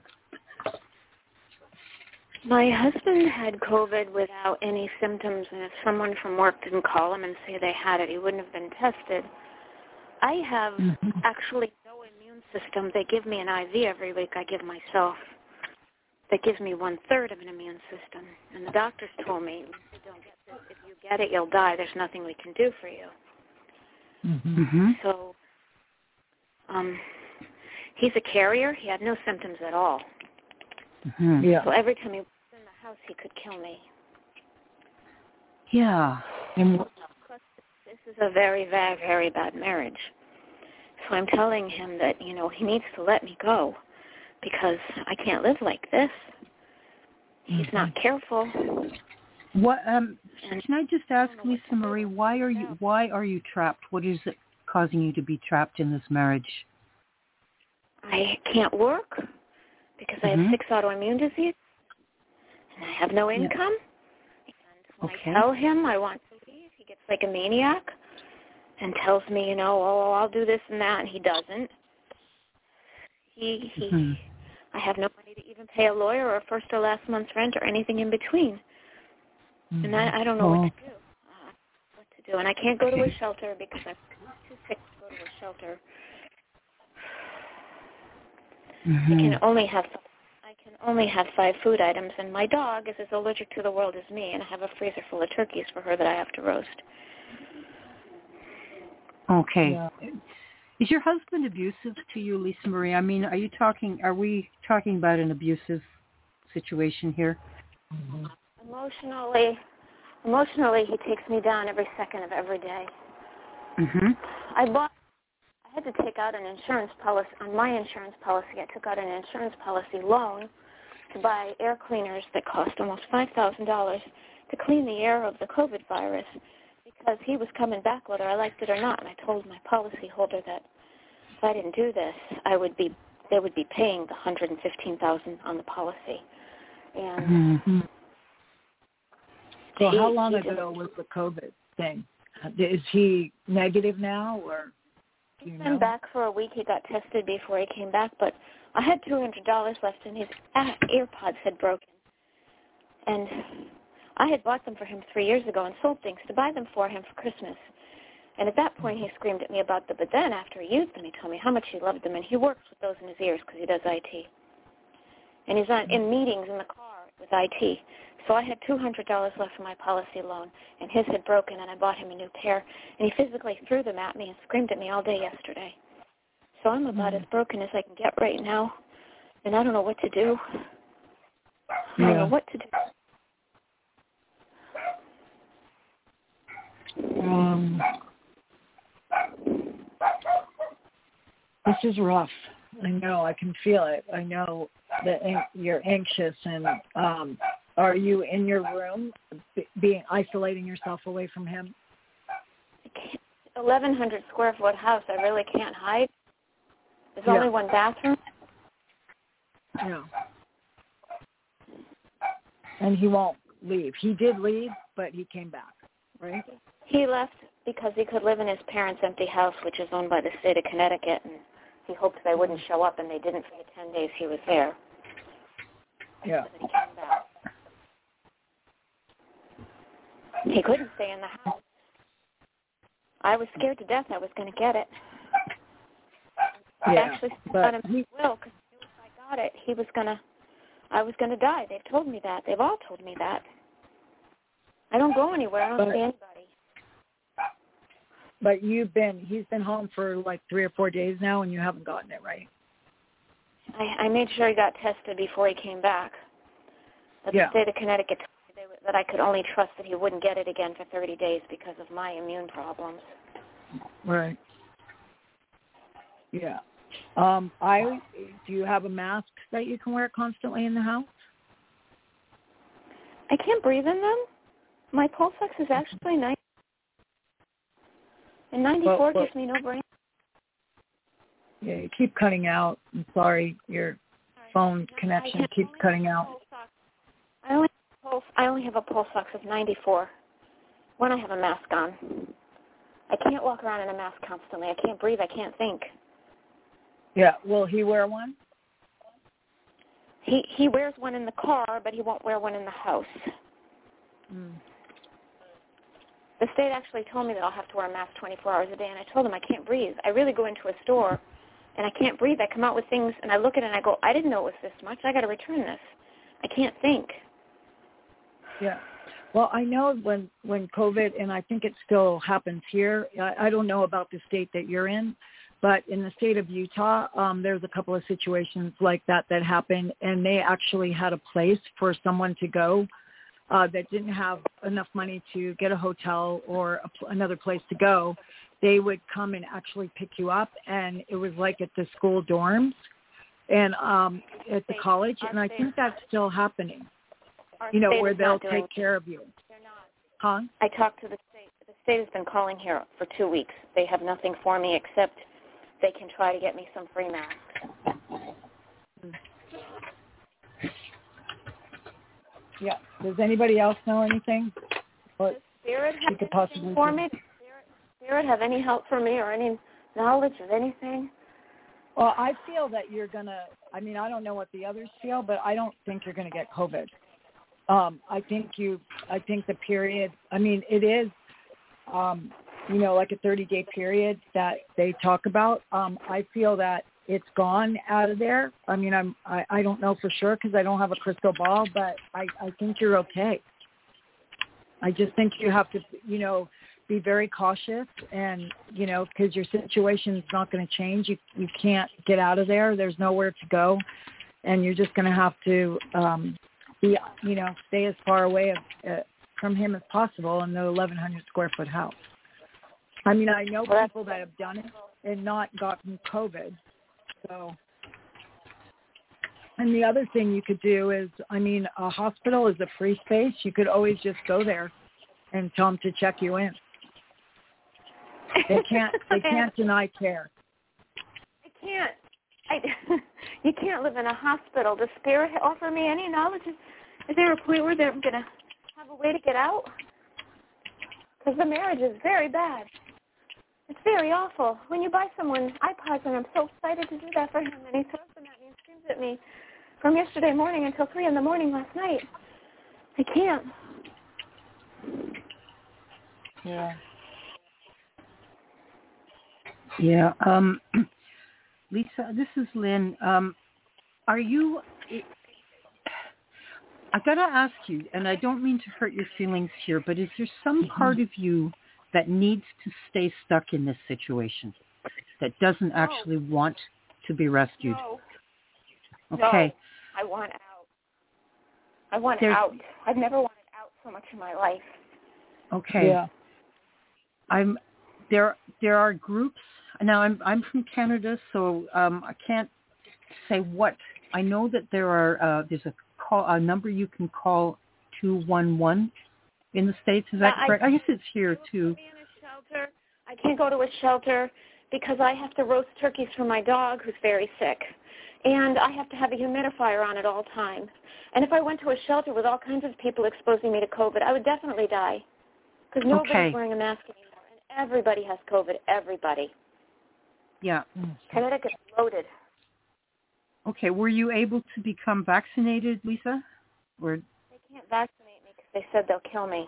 Speaker 4: My husband had COVID without any symptoms, and if someone from work didn't call him and say they had it, he wouldn't have been tested. I have
Speaker 1: Mm-hmm.
Speaker 4: actually no immune system. They give me an I V every week. I give myself. That gives me one-third of an immune system. And the doctors told me, you don't get this. If you get it, you'll die. There's nothing we can do for you.
Speaker 1: Mm-hmm.
Speaker 4: So um, he's a carrier. He had no symptoms at all.
Speaker 1: Mm-hmm.
Speaker 2: Yeah.
Speaker 4: So every time he was in the house, he could kill me.
Speaker 1: Yeah.
Speaker 2: And
Speaker 4: This is a very, very, very bad marriage. So I'm telling him that, you know, he needs to let me go because I can't live like this. He's
Speaker 1: Mm-hmm.
Speaker 4: not careful.
Speaker 1: What um
Speaker 4: And
Speaker 1: can I just ask, Lisa Marie, why are you why are you trapped? What is it causing you to be trapped in this marriage?
Speaker 4: I can't work because I
Speaker 1: Mm-hmm.
Speaker 4: have six autoimmune diseases, and I have no income. And when
Speaker 1: Okay.
Speaker 4: I tell him I want to leave, he gets like a maniac and tells me, you know, oh, I'll do this and that, and he doesn't. He, he,
Speaker 1: Mm-hmm.
Speaker 4: I have no money to even pay a lawyer or first or last month's rent or anything in between.
Speaker 1: Mm-hmm.
Speaker 4: And I, I don't know
Speaker 1: Oh.
Speaker 4: what to do. Uh, what to do. And I can't go to a
Speaker 1: Okay.
Speaker 4: shelter because I'm too sick to go to a shelter.
Speaker 1: Mm-hmm.
Speaker 4: I can only have I can only have five food items, and my dog is as allergic to the world as me, and I have a freezer full of turkeys for her that I have to roast.
Speaker 1: Okay.
Speaker 2: Yeah.
Speaker 1: Is your husband abusive to you, Lisa Marie? I mean, are you talking? Are we talking about an abusive situation here?
Speaker 2: Mm-hmm.
Speaker 4: Emotionally, emotionally, he takes me down every second of every day.
Speaker 1: Mm-hmm.
Speaker 4: I bought. I had to take out an insurance policy on my insurance policy. I took out an insurance policy loan to buy air cleaners that cost almost five thousand dollars to clean the air of the COVID virus because he was coming back whether I liked it or not. And I told my policy holder that if I didn't do this, I would be they would be paying the one hundred fifteen thousand dollars on the policy. And
Speaker 1: Mm-hmm.
Speaker 2: So
Speaker 4: he,
Speaker 2: how long
Speaker 4: he
Speaker 2: ago
Speaker 4: just,
Speaker 2: was the COVID thing? Is he negative now, or do you
Speaker 4: He's been
Speaker 2: know?
Speaker 4: back for a week. He got tested before he came back, but I had two hundred dollars left, and his AirPods had broken. And I had bought them for him three years ago and sold things to buy them for him for Christmas. And at that point, he screamed at me about them. But then after he used them, he told me how much he loved them, and he works with those in his ears because he does I T. And he's on, in meetings in the car with I T. So I had two hundred dollars left for my policy loan, and his had broken, and I bought him a new pair. And he physically threw them at me and screamed at me all day yesterday. So I'm about
Speaker 2: Mm.
Speaker 4: as broken as I can get right now, and I don't know what to do. I
Speaker 2: Yeah.
Speaker 4: don't know what to do.
Speaker 2: Um, this is rough. I know. I can feel it. I know that an- you're anxious, and um, are you in your room, be, being isolating yourself away from him?
Speaker 4: eleven hundred square foot house. I really can't hide. There's
Speaker 2: Yeah.
Speaker 4: only one bathroom.
Speaker 2: Yeah. And he won't leave. He did leave, but he came back, right?
Speaker 4: He left because he could live in his parents' empty house, which is owned by the state of Connecticut, and he hoped they wouldn't show up, and they didn't for the ten days he was there.
Speaker 2: Yeah.
Speaker 4: So he came back. He couldn't stay in the house. I was scared to death I was going to get it. I
Speaker 2: Yeah,
Speaker 4: actually
Speaker 2: but
Speaker 4: got him
Speaker 2: he-
Speaker 4: will because I knew if I got it, he was gonna, I was gonna die. They've told me that. They've all told me that. I don't go anywhere. I don't
Speaker 2: But-
Speaker 4: see anybody.
Speaker 2: But you've been, he's been home for like three or four days now, and you haven't gotten it, right?
Speaker 4: I, I made sure he got tested before he came back. But
Speaker 2: Yeah.
Speaker 4: the state of Connecticut told me they, would- that I could only trust that he wouldn't get it again for thirty days because of my immune problems.
Speaker 2: Right. Yeah. Um, I do you have a mask that you can wear constantly in the house?
Speaker 4: I can't breathe in them. My pulse ox is actually ninety, and ninety-four
Speaker 2: Well, well-
Speaker 4: gives me no brain.
Speaker 2: Yeah, you keep cutting out. I'm sorry, your phone connection keeps cutting out.
Speaker 4: I only have a pulse, I only have a pulse ox of ninety-four when I have a mask on. I can't walk around in a mask constantly. I can't breathe. I can't think.
Speaker 2: Yeah, will he wear one?
Speaker 4: He he wears one in the car, but he won't wear one in the house.
Speaker 2: Mm.
Speaker 4: The state actually told me that I'll have to wear a mask twenty-four hours a day, and I told them I can't breathe. I really go into a store, and I can't breathe. I come out with things, and I look at it, and I go, I didn't know it was this much. I got to return this. I can't think.
Speaker 2: Yeah. Well, I know when, when COVID, and I think it still happens here, I, I don't know about the state that you're in, but in the state of Utah, um, there's a couple of situations like that that happened, and they actually had a place for someone to go uh, that didn't have enough money to get a hotel or a, another place to go. They would come and actually pick you up, and it was like at the school dorms and um, at the college, and I think that's still happening. You know, where they'll take care of you.
Speaker 4: They're not.
Speaker 2: Huh?
Speaker 4: I talked to the state. The state has been calling here for two weeks. They have nothing for me except they can try to get me some free masks.
Speaker 2: Yeah. Does anybody else know anything? What
Speaker 4: Does Spirit have
Speaker 2: could
Speaker 4: anything
Speaker 2: possibly
Speaker 4: for
Speaker 2: do?
Speaker 4: me? Does Spirit, Spirit have any help for me or any knowledge of anything?
Speaker 2: Well, I feel that you're going to, I mean, I don't know what the others feel, but I don't think you're going to get COVID. Um, I think you, I think the period, I mean, it is, um, you know, like a thirty-day period that they talk about. Um, I feel that it's gone out of there. I mean, I'm, I, I don't know for sure because I don't have a crystal ball, but I, I think you're okay. I just think you have to, you know, be very cautious and, you know, because your situation is not going to change. You, you can't get out of there. There's nowhere to go. And you're just going to have to, um, be, you know, stay as far away of, uh, from him as possible in the eleven hundred square foot house. I mean, I know people that have done it and not gotten COVID. So, and the other thing you could do is, I mean, a hospital is a free space. You could always just go there and tell them to check you in. They can't, they can't deny care.
Speaker 4: I can't. I, you can't live in a hospital. Does Spirit offer me any knowledge? Is, is there a point where they're going to have a way to get out? Because the marriage is very bad. It's very awful. When you buy someone iPods, and I'm so excited to do that for him, and he throws them at me and screams at me from yesterday morning until three in the morning last night. I can't.
Speaker 2: Yeah.
Speaker 1: Yeah. Um, Lisa, this is Lynn. Um, are you, I got to ask you, and I don't mean to hurt your feelings here, but is there some part of you that needs to stay stuck in this situation, that doesn't actually no. want to be rescued?
Speaker 4: No.
Speaker 1: Okay.
Speaker 4: No. I want out. I want
Speaker 1: There's,
Speaker 4: out. I've never wanted out so much in my life.
Speaker 1: Okay.
Speaker 2: Yeah.
Speaker 1: I'm there. There are groups now. I'm I'm from Canada, so um, I can't say what. I know that there are. Uh, there's a call, a number you can call two one one in the States. Is that
Speaker 4: uh,
Speaker 1: correct? I, I guess it's here too.
Speaker 4: Be in a shelter. I can't go to a shelter because I have to roast turkeys for my dog who's very sick, and I have to have a humidifier on at all times. And if I went to a shelter with all kinds of people exposing me to COVID, I would definitely die because nobody's
Speaker 1: okay.
Speaker 4: wearing a mask anymore, and everybody has COVID. Everybody.
Speaker 1: Yeah.
Speaker 4: Connecticut's loaded.
Speaker 1: Okay. Were you able to become vaccinated, Lisa? Or
Speaker 4: they can't vaccinate me because they said they'll kill me.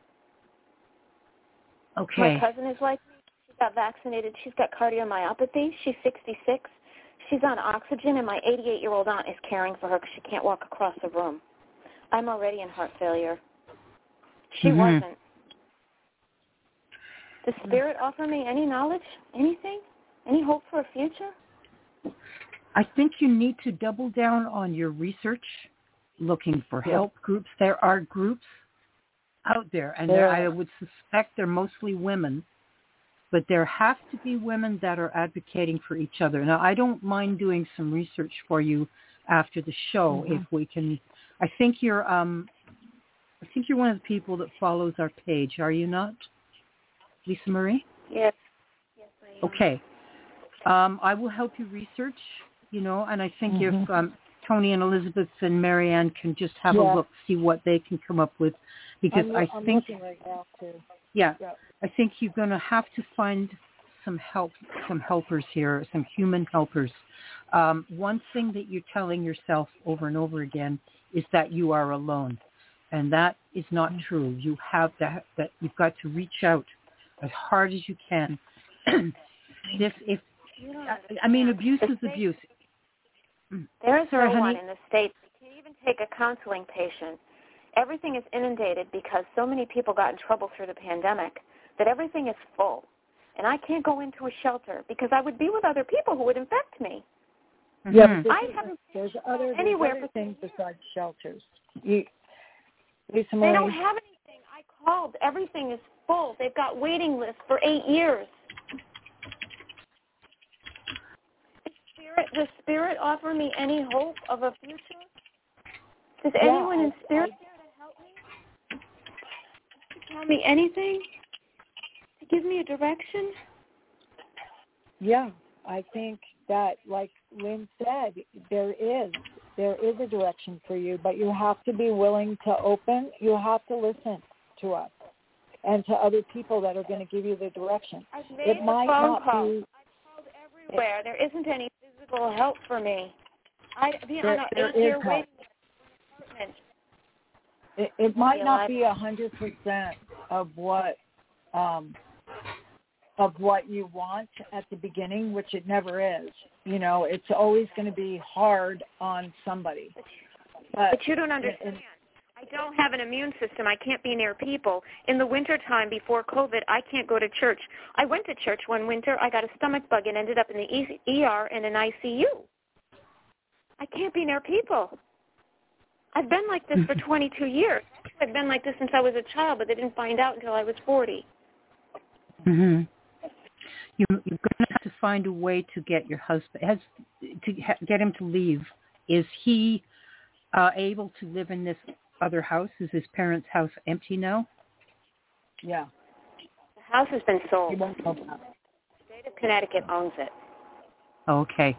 Speaker 1: Okay.
Speaker 4: My cousin is like me. She got vaccinated. She's got cardiomyopathy. She's sixty-six. She's on oxygen, and my eighty-eight-year-old aunt is caring for her because she can't walk across the room. I'm already in heart failure. She
Speaker 1: mm-hmm.
Speaker 4: wasn't. Does Spirit offer me any knowledge, anything, any hope for a future?
Speaker 1: I think you need to double down on your research, looking for
Speaker 2: yeah.
Speaker 1: help groups. There are groups out there, and there, I would suspect they're mostly women, but there have to be women that are advocating for each other. Now, I don't mind doing some research for you after the show mm-hmm. if we can. I think you're, um, I think you're one of the people that follows our page. Are you not, Lisa Marie?
Speaker 4: Yes. Yes, I am.
Speaker 1: Okay. Um, I will help you research, you know, and I think
Speaker 2: Mm-hmm.
Speaker 1: if um, Tony and Elizabeth and Marianne can just have
Speaker 2: Yeah.
Speaker 1: a look, see what they can come up with, because
Speaker 2: I'm,
Speaker 1: I
Speaker 2: I'm
Speaker 1: think,
Speaker 2: looking right now too.
Speaker 1: yeah,
Speaker 2: Yeah.
Speaker 1: I think you're going to have to find some help, some helpers here, some human helpers. Um, one thing that you're telling yourself over and over again is that you are alone, and that is not true. You have that, that you've got to reach out as hard as you can. This, if I mean, abuse is abuse.
Speaker 4: There is
Speaker 1: Sorry,
Speaker 4: no
Speaker 1: honey.
Speaker 4: one in the States that can even take a counseling patient. Everything is inundated because so many people got in trouble through the pandemic that everything is full. And I can't go into a shelter because I would be with other people who would infect me.
Speaker 2: Yeah,
Speaker 1: Mhm.
Speaker 2: but
Speaker 4: I
Speaker 2: there's,
Speaker 4: haven't
Speaker 2: there's other, there's
Speaker 4: anywhere
Speaker 2: other
Speaker 4: for
Speaker 2: things
Speaker 4: years.
Speaker 2: besides shelters. You, Lisa
Speaker 4: They
Speaker 2: Marie,
Speaker 4: don't have anything. I called. Everything is full. They've got waiting lists for eight years. Spirit, does Spirit offer me any hope of a future? Does
Speaker 2: Yeah,
Speaker 4: anyone in
Speaker 2: I-
Speaker 4: Spirit
Speaker 2: I-
Speaker 4: care to help me? To tell me anything? To give me a direction?
Speaker 2: yeah, I think that, like Lynn said, there is. There is a direction for you, but you have to be willing to open. You have to listen to us and to other people that are going to give you the direction.
Speaker 4: I've made
Speaker 2: It
Speaker 4: the
Speaker 2: might
Speaker 4: phone
Speaker 2: not
Speaker 4: calls.
Speaker 2: be.
Speaker 4: I've called everywhere. There isn't any physical help for me. I'd be
Speaker 2: There,
Speaker 4: on an
Speaker 2: there
Speaker 4: eight-year
Speaker 2: is help.
Speaker 4: waiting list for an apartment.
Speaker 2: It, it might
Speaker 4: feel
Speaker 2: not
Speaker 4: like-
Speaker 2: be a hundred percent of what um, of what you want at the beginning, which it never is. You know, it's always going to be hard on somebody. But,
Speaker 4: But you don't understand.
Speaker 2: and-
Speaker 4: I don't have an immune system. I can't be near people. In the wintertime before COVID, I can't go to church. I went to church one winter. I got a stomach bug and ended up in the E R in an I C U. I can't be near people. I've been like this for twenty-two years. I've been like this since I was a child, but they didn't find out until I was forty.
Speaker 1: Mm-hmm. You, you're going to have to find a way to get your husband, has to ha- get him to leave. Is he uh, able to live in this other house? Is his parents' house empty now?
Speaker 2: yeah,
Speaker 4: The house has been
Speaker 2: you
Speaker 4: sold.
Speaker 2: won't know that.
Speaker 4: The state of Connecticut owns it.
Speaker 1: Okay.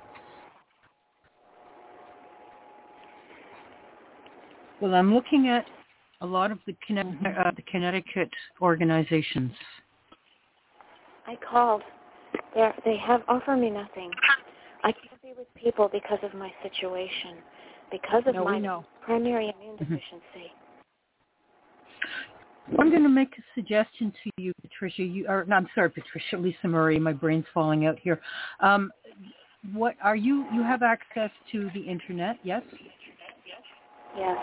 Speaker 1: Well, I'm looking at a lot of the, Conne- uh, the Connecticut organizations.
Speaker 4: I called. They they have offered me nothing. I can't be with people because of my situation, because of
Speaker 2: No, we
Speaker 4: my
Speaker 2: know.
Speaker 4: primary immune
Speaker 1: Mhm.
Speaker 4: deficiency.
Speaker 1: I'm going to make a suggestion to you, Patricia. You are, no, I'm sorry, Patricia, Lisa Marie. My brain's falling out here. Um, what are you? You have access to the internet, yes?
Speaker 4: Yes.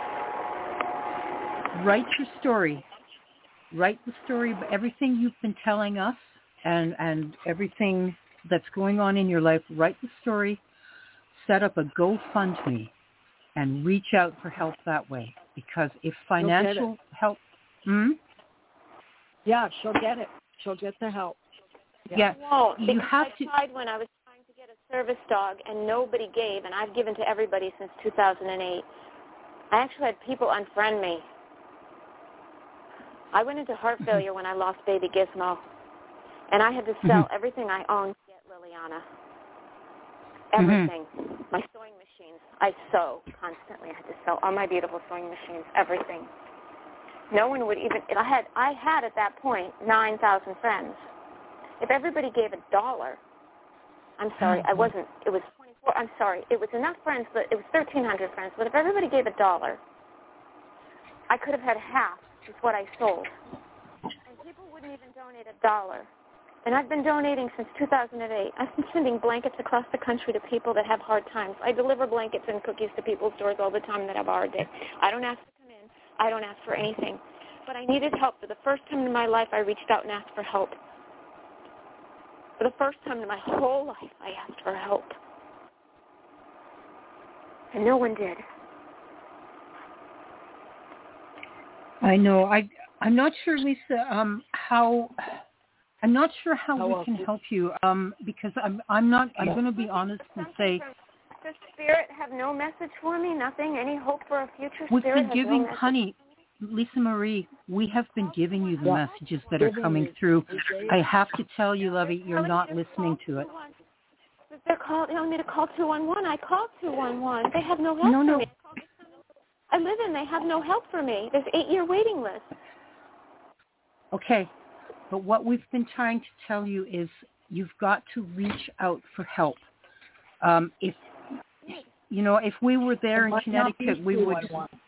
Speaker 1: Write your story. Write the story of everything you've been telling us and, and everything that's going on in your life. Write the story. Set up a GoFundMe and reach out for help that way. Because if financial help, hmm?
Speaker 2: Yeah, she'll get it. She'll get the help.
Speaker 1: Yeah,
Speaker 4: I won't,
Speaker 1: you
Speaker 4: because
Speaker 1: have
Speaker 4: I
Speaker 1: to.
Speaker 4: tried when I was trying to get a service dog, and nobody gave, and I've given to everybody since two thousand eight. I actually had people unfriend me. I went into heart failure when I lost baby Gizmo, and I had to sell
Speaker 1: Mhm.
Speaker 4: everything I owned to get Liliana. Everything. My sewing machines. I sew constantly. I had to sell all my beautiful sewing machines, everything. No one would even, I had, I had at that point nine thousand friends. If everybody gave a dollar, I'm sorry, I wasn't, it was twenty-four, I'm sorry, it was enough friends, but it was thirteen hundred friends, but if everybody gave a dollar, I could have had half is what I sold. And people wouldn't even donate a dollar. And I've been donating since two thousand eight. I've been sending blankets across the country to people that have hard times. I deliver blankets and cookies to people's doors all the time that have a hard day. I don't ask to come in. I don't ask for anything. But I needed help. For the first time in my life, I reached out and asked for help. For the first time in my whole life, I asked for help. And no one did.
Speaker 1: I know. I I'm not sure, Lisa. Um, how I'm not sure how,
Speaker 2: How
Speaker 1: we
Speaker 2: else
Speaker 1: can
Speaker 2: would-
Speaker 1: help you. Um, because I'm I'm not. I'm going to be honest and say
Speaker 4: Does Spirit have no message for me? Nothing? Any hope for a future?
Speaker 1: we've
Speaker 4: Spirit
Speaker 1: been
Speaker 4: has no
Speaker 1: giving,
Speaker 4: message?
Speaker 1: honey, Lisa Marie. We have been giving you the
Speaker 2: Yeah.
Speaker 1: messages that are
Speaker 2: Giving
Speaker 1: coming
Speaker 2: you-
Speaker 1: through.
Speaker 2: we gave-
Speaker 1: I have to tell you, Lovey, you're
Speaker 4: Telling
Speaker 1: not
Speaker 4: me to
Speaker 1: listening
Speaker 4: call
Speaker 1: to it.
Speaker 4: two one They're call, telling me to call two one one. I called two one one. They have no help
Speaker 1: No,
Speaker 4: for
Speaker 1: no.
Speaker 4: me. I live in. They have no help for me. There's eight-year waiting list.
Speaker 1: Okay, but what we've been trying to tell you is you've got to reach out for help. Um, if you know, if we were there in Connecticut, we would.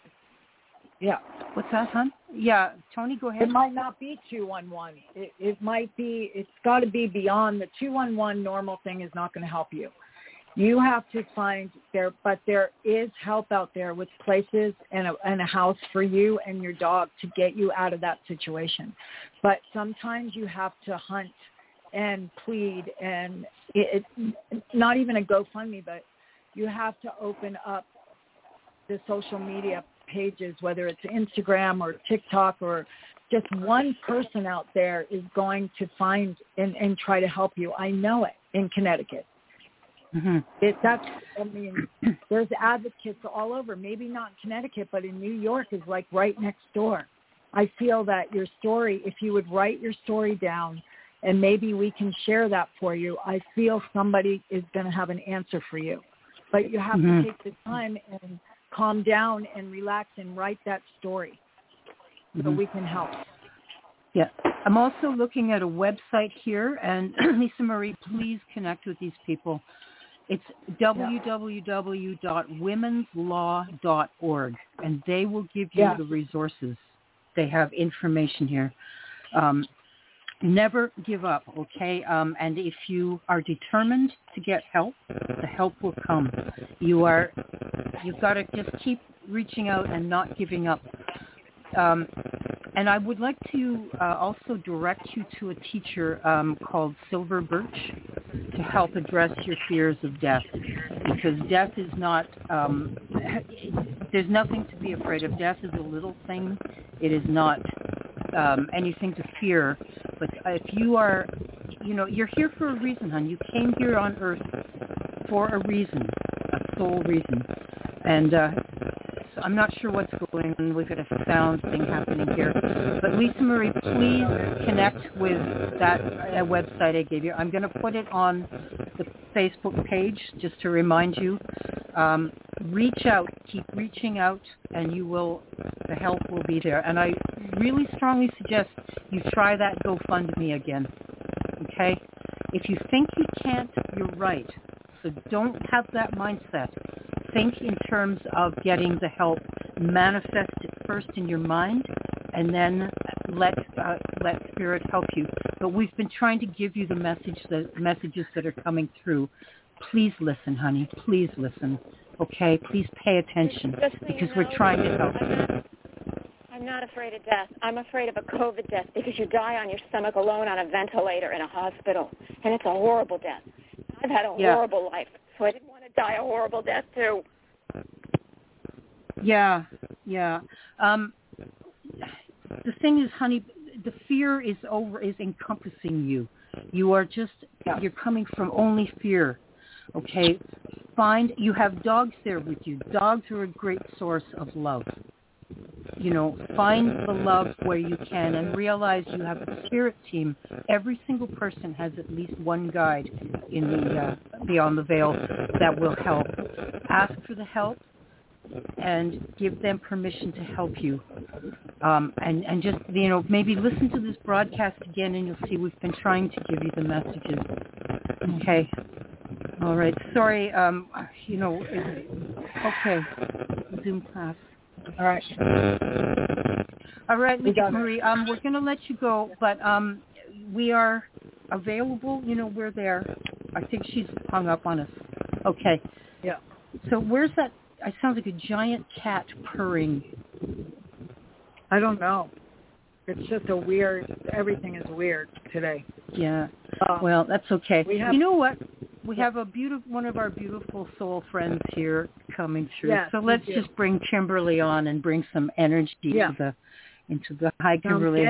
Speaker 2: Yeah.
Speaker 1: What's that, hon? Yeah, Tony, go ahead.
Speaker 2: It might not be two one one. It, it might be, it's got to be beyond the two one one normal thing is not going to help you. You have to find there, but there is help out there with places and a, and a house for you and your dog to get you out of that situation. But sometimes you have to hunt and plead and it, it, not even a GoFundMe, but you have to open up the social media pages, whether it's Instagram or TikTok, or just one person out there is going to find and, and try to help you. I know it in Connecticut.
Speaker 1: Mm-hmm.
Speaker 2: It, that's, I mean, there's advocates all over, maybe not in Connecticut, but in New York is like right next door. I feel that your story, if you would write your story down and maybe we can share that for you, I feel somebody is going to have an answer for you. But you have
Speaker 1: mm-hmm.
Speaker 2: to take the time and calm down and relax and write that story so
Speaker 1: mm-hmm.
Speaker 2: we can help.
Speaker 1: Yeah. I'm also looking at a website here, and Lisa Marie, please connect with these people. It's w w w dot women's law dot org, and they will give you
Speaker 2: yeah.
Speaker 1: the resources. They have information here. Um, never give up, okay? Um, and if you are determined to get help, the help will come. You are, you've got to just keep reaching out and not giving up. Um, and I would like to uh, also direct you to a teacher um, called Silver Birch to help address your fears of death, because death is not, um, there's nothing to be afraid of. Death is a little thing. It is not um, anything to fear. But if you are, you know, you're here for a reason, hon. You came here on Earth for a reason, a sole reason. And uh, so I'm not sure what's going on. We've got a sound thing happening here. But Lisa Marie, please connect with that uh, website I gave you. I'm going to put it on the Facebook page just to remind you. Um, reach out. Keep reaching out, and you will. The help will be there. And I really strongly suggest you try that GoFundMe again. Okay? If you think you can't, you're right. So don't have that mindset. Think in terms of getting the help. Manifest it first in your mind, and then let uh, let Spirit help you. But we've been trying to give you the message, the messages that are coming through. Please listen, honey. Please listen. Okay? Please pay attention, because we're trying to help you.
Speaker 4: I'm not afraid of death. I'm afraid of a COVID death, because you die on your stomach alone on a ventilator in a hospital, and it's a horrible death. I've had a
Speaker 1: yeah.
Speaker 4: horrible life, so I didn't want to die a horrible death too.
Speaker 1: Yeah, yeah. Um, the thing is, honey, the fear is over, is encompassing you. You are just, yeah. you're coming from only fear. Okay? Find, you have dogs there with you. Dogs are a great source of love. You know, find the love where you can, and realize you have a spirit team. Every single person has at least one guide in the uh, Beyond the Veil that will help. Ask for the help and give them permission to help you. Um, and, and just, you know, maybe listen to this broadcast again, and you'll see we've been trying to give you the messages. Okay. All right. Sorry, um, you know, okay. Zoom class.
Speaker 2: All right.
Speaker 1: All right, Miss Marie, um, we're going to let you go, but um, we are available. You know, we're there. I think she's hung up on us. Okay.
Speaker 2: Yeah.
Speaker 1: So where's that? It sounds like a giant cat purring.
Speaker 2: I don't know. It's just a weird, everything is weird today.
Speaker 1: Yeah.
Speaker 2: Um,
Speaker 1: well, that's okay.
Speaker 2: We have,
Speaker 1: you know what? We have a beautiful, one of our beautiful soul friends here coming through.
Speaker 2: Yes,
Speaker 1: so let's just bring Kimberly on and bring some energy
Speaker 2: yeah.
Speaker 1: to the, into the, hi, Kimberly.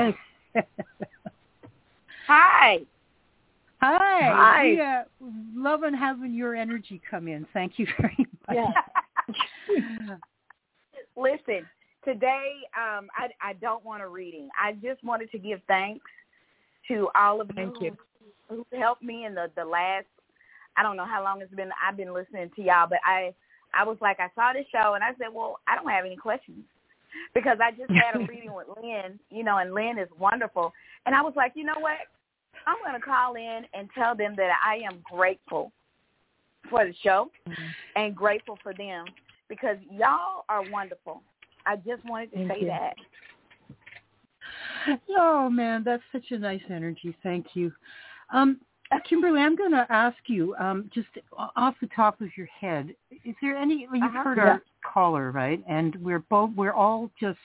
Speaker 4: Hi.
Speaker 1: Hi.
Speaker 2: Hi.
Speaker 1: We uh, loving having your energy come in. Thank you very much.
Speaker 5: Yeah. Listen, today um, I, I don't want a reading. I just wanted to give thanks to all of you,
Speaker 2: Thank you.
Speaker 5: who, who helped me in the, the last I don't know how long it's been. I've been listening to y'all, but I, I was like, I saw this show, and I said, well, I don't have any questions because I just had a reading with Lynn, you know, and Lynn is wonderful. And I was like, you know what? I'm going to call in and tell them that I am grateful for the show mm-hmm. and grateful for them because y'all are wonderful. I just wanted to
Speaker 2: Thank
Speaker 5: say
Speaker 2: you.
Speaker 5: that.
Speaker 1: Oh, man, that's such a nice energy. Thank you. Um, Kimberly, I'm going to ask you, um, just off the top of your head, is there any, well, you've
Speaker 5: uh-huh.
Speaker 1: heard
Speaker 5: yeah.
Speaker 1: our caller, right? And we're both, we're all just,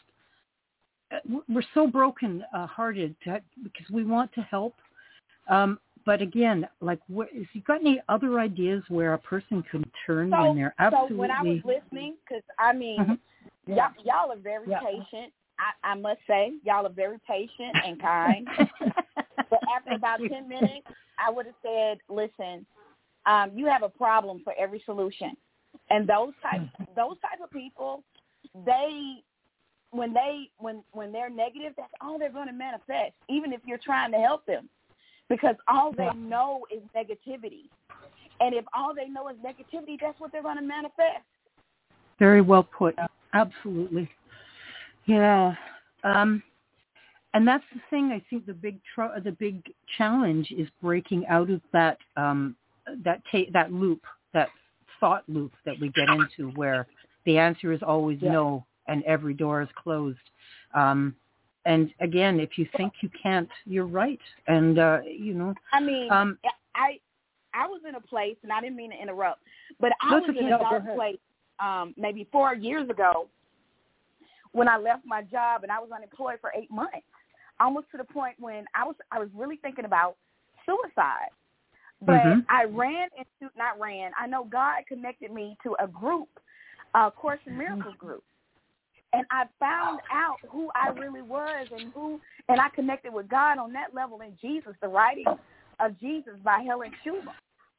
Speaker 1: we're so broken uh, hearted to, because we want to help. Um, but again, like, what, if you got any other ideas where a person can turn
Speaker 5: so,
Speaker 1: when they're absolutely...
Speaker 5: So when I was listening, because, I mean, mm-hmm. y'all, y'all are very yeah. patient. I, I must say, y'all are very patient and kind. But after about ten minutes, I would have said, listen, um, you have a problem for every solution. And those type, those type of people, they, when, they, when, when they're negative, that's all they're going to manifest, even if you're trying to help them. Because all they know is negativity. And if all they know is negativity, that's what they're going to manifest.
Speaker 1: Very well put. Absolutely. Yeah. Um, and that's the thing. I think the big tr- the big challenge is breaking out of that um, that ta- that loop, that thought loop that we get into where the answer is always yeah. no and every door is closed. Um And again, if you think you can't, you're right. And, uh, you know.
Speaker 5: I mean,
Speaker 1: um,
Speaker 5: I I was in a place, and I didn't mean to interrupt, but I was in a dark place um, maybe four years ago when I left my job, and I was unemployed for eight months, almost to the point when I was I was really thinking about suicide. But mm-hmm. I ran into, not ran, I know God connected me to a group, a Course in Miracles group. And I found out who I really was and who, and I connected with God on that level in Jesus, the writing of Jesus by Helen Schumer.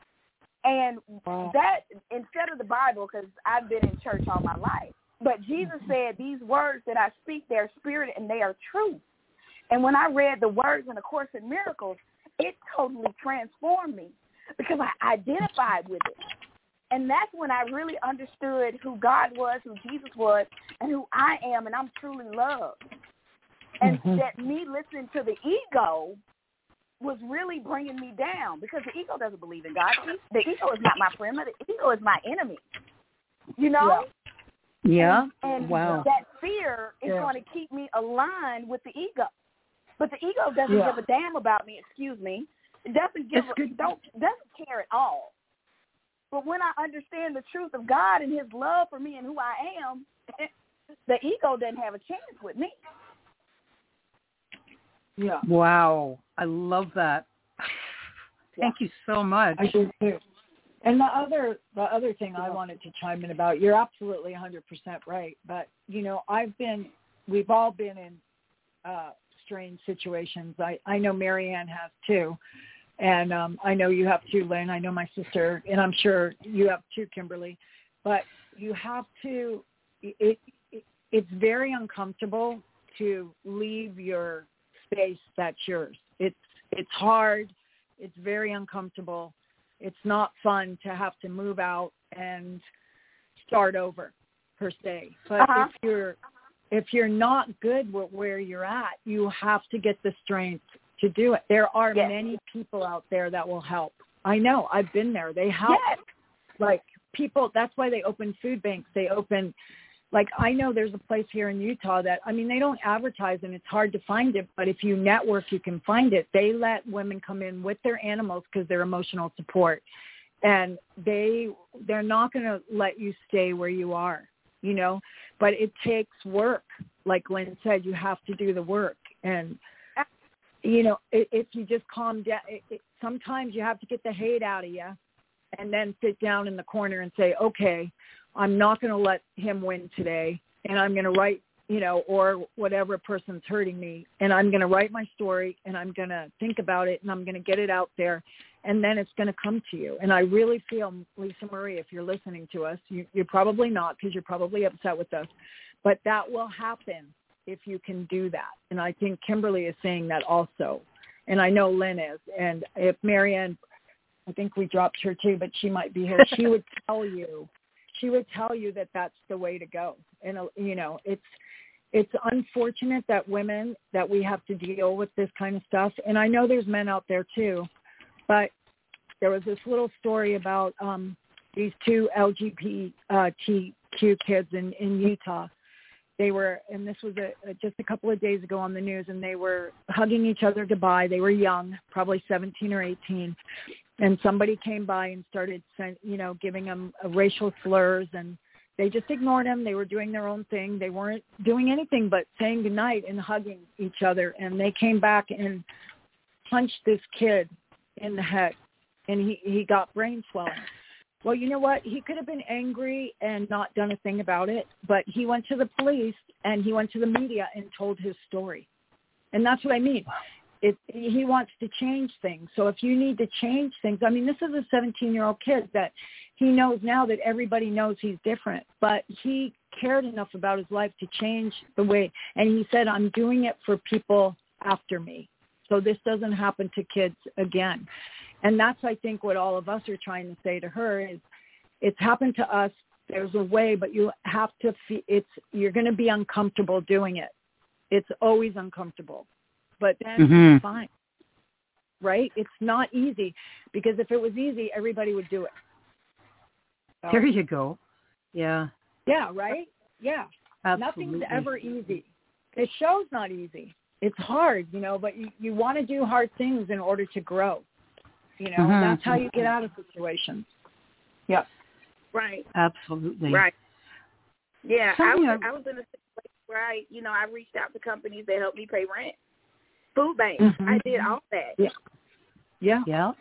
Speaker 5: And that, instead of the Bible, because I've been in church all my life, but Jesus said, these words that I speak, they're spirit and they are true. And when I read the words in the Course in Miracles, it totally transformed me because I identified with it. And that's when I really understood who God was, who Jesus was, and who I am, and I'm truly loved. And mm-hmm. that me listening to the ego was really bringing me down because the ego doesn't believe in God. The ego is not my friend. The ego is my enemy. You know?
Speaker 1: Yeah.
Speaker 5: And, and
Speaker 1: wow.
Speaker 5: that fear is yeah. going to keep me aligned with the ego. But the ego doesn't
Speaker 2: yeah.
Speaker 5: give a damn about me. Excuse me. It doesn't give. A, don't doesn't care at all. But when I understand the truth of God and his love for me and who I am, the ego doesn't have a chance with me.
Speaker 2: Yeah.
Speaker 1: Wow. I love that. Thank yeah. you so much.
Speaker 2: I do too. And the other the other thing I wanted to chime in about, you're absolutely one hundred percent right. But, you know, I've been, we've all been in uh, strange situations. I, I know Marianne has too. And um, I know you have too, Lynn. I know my sister, and I'm sure you have too, Kimberly. But you have to, it, it, it's very uncomfortable to leave your space that's yours. It's it's hard. It's very uncomfortable. It's not fun to have to move out and start over, per se. But
Speaker 5: uh-huh.
Speaker 2: if you're if you're not good with where you're at, you have to get the strength to do it. There are yes. many people out there that will help. I know. I've been there. They help.
Speaker 5: Yes.
Speaker 2: Like people, that's why they open food banks. They open, like I know there's a place here in Utah that, I mean, they don't advertise and it's hard to find it, but if you network, you can find it. They let women come in with their animals because they're emotional support. And they, they're not going to let you stay where you are, you know, but it takes work. Like Lynn said, you have to do the work. And you know, if you just calm down, it, it, sometimes you have to get the hate out of you and then sit down in the corner and say, okay, I'm not going to let him win today. And I'm going to write, you know, or whatever person's hurting me. And I'm going to write my story and I'm going to think about it and I'm going to get it out there. And then it's going to come to you. And I really feel, Lisa Marie, if you're listening to us, you, you're probably not because you're probably upset with us, but that will happen if you can do that. And I think Kimberly is saying that also. And I know Lynn is. And if Marianne, I think we dropped her too, but she might be here. She would tell you, she would tell you that that's the way to go. And, uh, you know, it's, it's unfortunate that women, that we have to deal with this kind of stuff. And I know there's men out there too, but there was this little story about um, these two L G B T Q kids in, in Utah. They were, and this was a, a, just a couple of days ago on the news, and they were hugging each other goodbye. They were young, probably seventeen or eighteen. And somebody came by and started, you know, giving them uh, racial slurs, and they just ignored them. They were doing their own thing. They weren't doing anything but saying goodnight and hugging each other. And they came back and punched this kid in the head, and he, he got brain swelling. Well, you know what? He could have been angry and not done a thing about it, but he went to the police and he went to the media and told his story. And that's what I mean. It, he wants to change things. So if you need to change things, I mean, this is a seventeen-year-old kid that he knows now that everybody knows he's different, but he cared enough about his life to change the way. And he said, I'm doing it for people after me, so this doesn't happen to kids again. And that's, I think, what all of us are trying to say to her is, it's happened to us. There's a way, but you have to, it's, you're going to be uncomfortable doing it. It's always uncomfortable, but then
Speaker 1: mm-hmm.
Speaker 2: it's fine, right? It's not easy, because if it was easy, everybody would do it. So,
Speaker 1: there you go. Yeah.
Speaker 2: Yeah, right? Yeah.
Speaker 1: Absolutely.
Speaker 2: Nothing's ever easy. The show's not easy. It's hard, you know, but you, you want to do hard things in order to grow. You know,
Speaker 1: mm-hmm.
Speaker 2: that's how you get out of situations. Yep.
Speaker 5: Right.
Speaker 1: Absolutely.
Speaker 5: Right. Yeah, I was,
Speaker 1: I,
Speaker 5: I was in a situation where I, you know, I reached out to companies that helped me pay rent, food banks.
Speaker 2: Mm-hmm.
Speaker 5: I did all that.
Speaker 2: Yeah. Yeah.
Speaker 1: Yeah.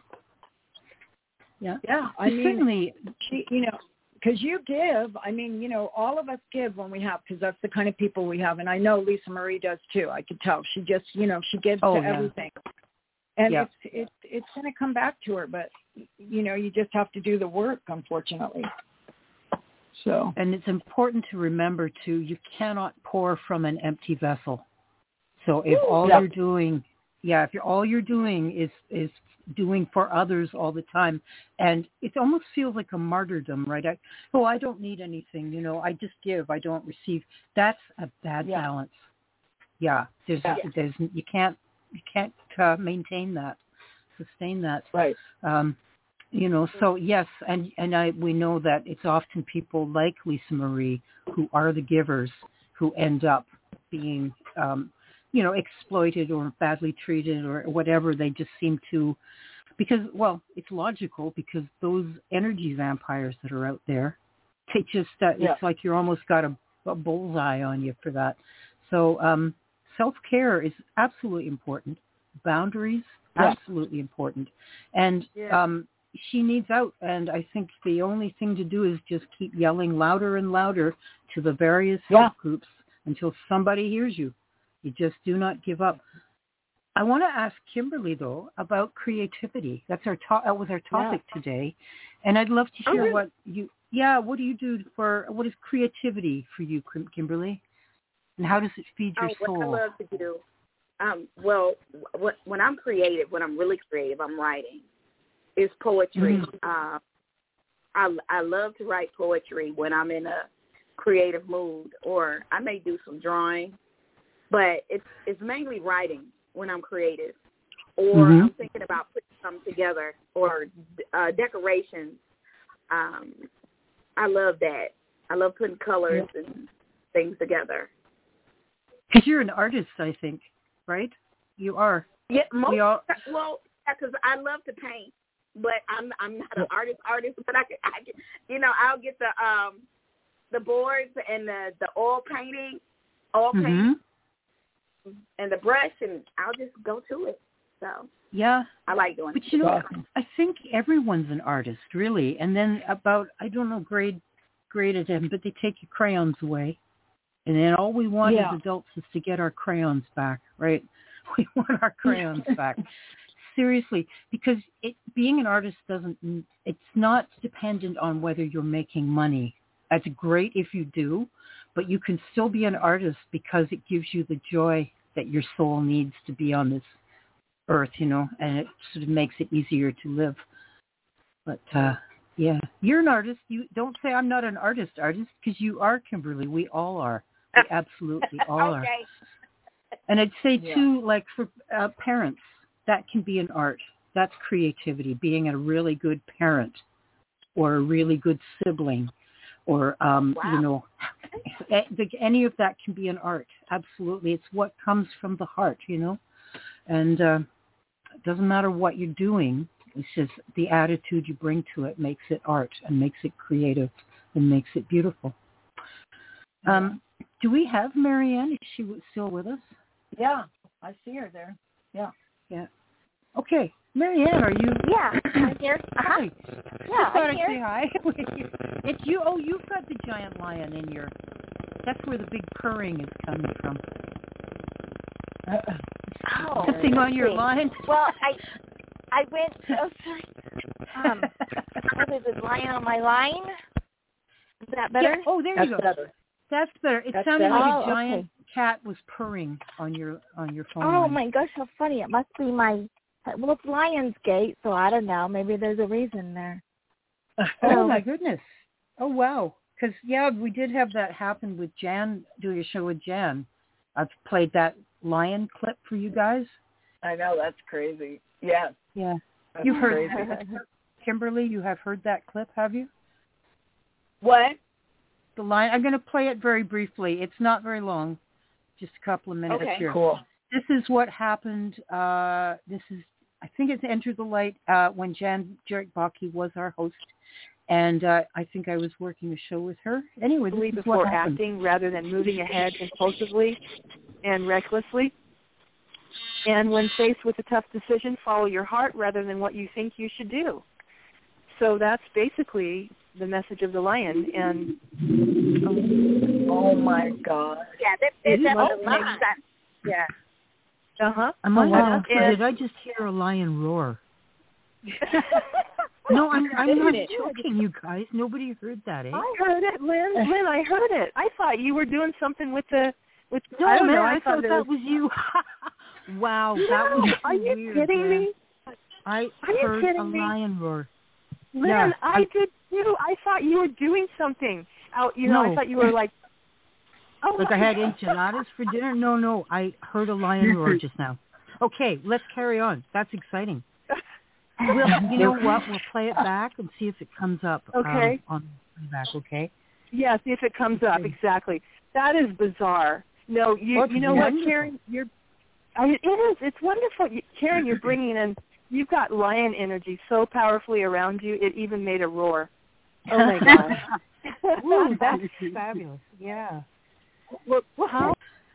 Speaker 1: Yeah.
Speaker 2: Yeah. I mean,
Speaker 1: certainly,
Speaker 2: you know, because you give, I mean, you know, all of us give when we have, because that's the kind of people we have. And I know Lisa Marie does too. I could tell. She just, you know, she gives
Speaker 1: oh,
Speaker 2: to
Speaker 1: yeah.
Speaker 2: everything. And
Speaker 1: yeah.
Speaker 2: it's it's it's going to come back to her, but you know, you just have to do the work, unfortunately. So,
Speaker 1: and it's important to remember too, you cannot pour from an empty vessel. So if all
Speaker 2: yeah.
Speaker 1: you're doing, yeah, if you're all you're doing is is doing for others all the time, and it almost feels like a martyrdom, right? I, oh, I don't need anything, you know, I just give, I don't receive. That's a bad
Speaker 2: yeah.
Speaker 1: balance. Yeah, there's
Speaker 2: yeah.
Speaker 1: there's you can't. You can't uh, maintain that, sustain that.
Speaker 2: Right.
Speaker 1: Um, you know, so yes, and, and I we know that it's often people like Lisa Marie who are the givers who end up being, um, you know, exploited or badly treated or whatever. They just seem to, because, well, it's logical, because those energy vampires that are out there, they just, uh,
Speaker 2: yeah.
Speaker 1: it's like you're almost got a, a bullseye on you for that. So, um, self-care is absolutely important. Boundaries,
Speaker 2: yeah.
Speaker 1: absolutely important. And
Speaker 5: yeah.
Speaker 1: um, she needs out. And I think the only thing to do is just keep yelling louder and louder to the various
Speaker 2: yeah.
Speaker 1: help groups until somebody hears you. You just do not give up. I want to ask Kimberly, though, about creativity. That's our to- That was our topic yeah. today. And I'd love to hear
Speaker 5: okay.
Speaker 1: what you, yeah, what do you do for, what is creativity for you, Kimberly? And how does it feed your
Speaker 5: oh,
Speaker 1: soul?
Speaker 5: What I love to do, um, well, what, when I'm creative, when I'm really creative, I'm writing. It's poetry.
Speaker 1: Mm-hmm.
Speaker 5: Uh, I I love to write poetry when I'm in a creative mood, or I may do some drawing, but it's it's mainly writing when I'm creative, or mm-hmm. I'm thinking about putting something together, or uh, decorations. Um, I love that. I love putting colors yeah. and things together.
Speaker 1: Because you're an artist, I think, right? You are.
Speaker 5: Yeah, most,
Speaker 1: we all...
Speaker 5: well, because I love to paint, but I'm I'm not an artist artist, but I can, I can, you know, I'll get the um the boards and the, the oil painting, oil
Speaker 1: mm-hmm.
Speaker 5: painting, and the brush, and I'll just go to it. So
Speaker 1: yeah,
Speaker 5: I like doing
Speaker 1: but
Speaker 5: it.
Speaker 1: But you know, I think everyone's an artist, really. And then about I don't know grade grade at them, but they take your crayons away. And then all we want
Speaker 2: yeah.
Speaker 1: as adults is to get our crayons back, right? We want our crayons back. Seriously, because it, being an artist doesn't, it's not dependent on whether you're making money. It's great if you do, but you can still be an artist because it gives you the joy that your soul needs to be on this earth, you know, and it sort of makes it easier to live. But uh, yeah, you're an artist. You don't say I'm not an artist, artist, because you are, Kimberly. We all are. We absolutely all
Speaker 5: okay.
Speaker 1: are. And I'd say
Speaker 2: Yeah.
Speaker 1: too, like for uh, parents, that can be an art. That's creativity. Being a really good parent, or a really good sibling, or um,
Speaker 5: Wow.
Speaker 1: you know, any of that can be an art. Absolutely, it's what comes from the heart, you know. And uh, it doesn't matter what you're doing. It's just the attitude you bring to it makes it art and makes it creative and makes it beautiful. Um, do we have Marianne? Is she still with us?
Speaker 2: Yeah, I see her there. Yeah.
Speaker 1: Yeah. Okay. Marianne, are you?
Speaker 4: Yeah, I'm here.
Speaker 1: Hi.
Speaker 4: Yeah,
Speaker 1: I thought
Speaker 4: I'm
Speaker 1: I'd
Speaker 4: here.
Speaker 1: say hi. It's you. Oh, you've got the giant lion in your. That's where the big purring is coming from.
Speaker 4: Oh,
Speaker 1: Sitting on your
Speaker 4: see.
Speaker 1: lion.
Speaker 4: Well, I I went. Oh, sorry. Um, was it lying on my line? Is that better?
Speaker 1: Yeah. Oh, there
Speaker 2: That's
Speaker 1: you go.
Speaker 2: better.
Speaker 1: That's better. It
Speaker 2: That's
Speaker 1: sounded
Speaker 2: better.
Speaker 1: like
Speaker 4: Oh,
Speaker 1: a giant
Speaker 4: okay.
Speaker 1: cat was purring on your on your phone.
Speaker 4: Oh
Speaker 1: line.
Speaker 4: my gosh, how funny! It must be my. Well, it's Lionsgate, so I don't know. Maybe there's a reason there.
Speaker 1: Oh my goodness. Oh wow. Because yeah, we did have that happen with Jan, doing a show with Jan. I've played that lion clip for you guys.
Speaker 2: I know, that's crazy. Yes.
Speaker 1: Yeah.
Speaker 2: That's
Speaker 1: You've heard
Speaker 2: crazy.
Speaker 1: Kimberly, you have heard that clip, have you?
Speaker 5: What?
Speaker 1: The lion. I'm going to play it very briefly. It's not very long, just a couple of minutes
Speaker 5: Okay.
Speaker 1: here.
Speaker 2: Cool.
Speaker 1: This is what happened. Uh, this is, I think it's Enter the Light uh, when Jan Jarek Baki was our host. And uh, I think I was working a show with her. Anyway, this is
Speaker 6: before
Speaker 1: what happened.
Speaker 6: acting rather than moving ahead impulsively and recklessly. And when faced with a tough decision, follow your heart rather than what you think you should do. So that's basically the message of the lion. And
Speaker 2: oh my God.
Speaker 5: Yeah, that, that, that doesn't make sense. Yeah.
Speaker 6: uh-huh.
Speaker 1: I'm a
Speaker 6: Uh-huh.
Speaker 1: and did I just hear a lion roar? No, I'm I'm not joking, you guys. Nobody heard that, eh?
Speaker 6: I heard it, Lynn. Lynn, I heard it. I thought you were doing something with the with.
Speaker 1: No,
Speaker 6: I don't
Speaker 1: man,
Speaker 6: know.
Speaker 1: I,
Speaker 6: I
Speaker 1: thought
Speaker 6: it
Speaker 1: that
Speaker 6: was,
Speaker 1: was you. Wow,
Speaker 6: no,
Speaker 1: that was
Speaker 6: are you
Speaker 1: weird,
Speaker 6: kidding
Speaker 1: man.
Speaker 6: me?
Speaker 1: I
Speaker 6: Are you
Speaker 1: heard
Speaker 6: kidding
Speaker 1: a
Speaker 6: me?
Speaker 1: lion roar.
Speaker 6: Lynn,
Speaker 1: Yeah,
Speaker 6: I,
Speaker 1: I-
Speaker 6: did too. I thought you were doing something. Out, you know,
Speaker 1: No.
Speaker 6: I thought you were like. Oh,
Speaker 1: Like I had enchiladas for dinner? No, no, I heard a lion roar just now. Okay, let's carry on. That's exciting. We'll, you know what? We'll play it back and see if it comes up
Speaker 6: Okay.
Speaker 1: um, on playback, okay?
Speaker 6: Yeah, see if it comes up. Exactly. That is bizarre. No, you
Speaker 1: Oh, it's
Speaker 6: you know what,
Speaker 1: wonderful.
Speaker 6: Karen? You're. I mean, it is. It's wonderful, You- Karen. You're bringing in. You've got lion energy so powerfully around you. It even made a roar. Oh my gosh.
Speaker 1: Ooh, that's fabulous. Yeah.
Speaker 6: Well, how?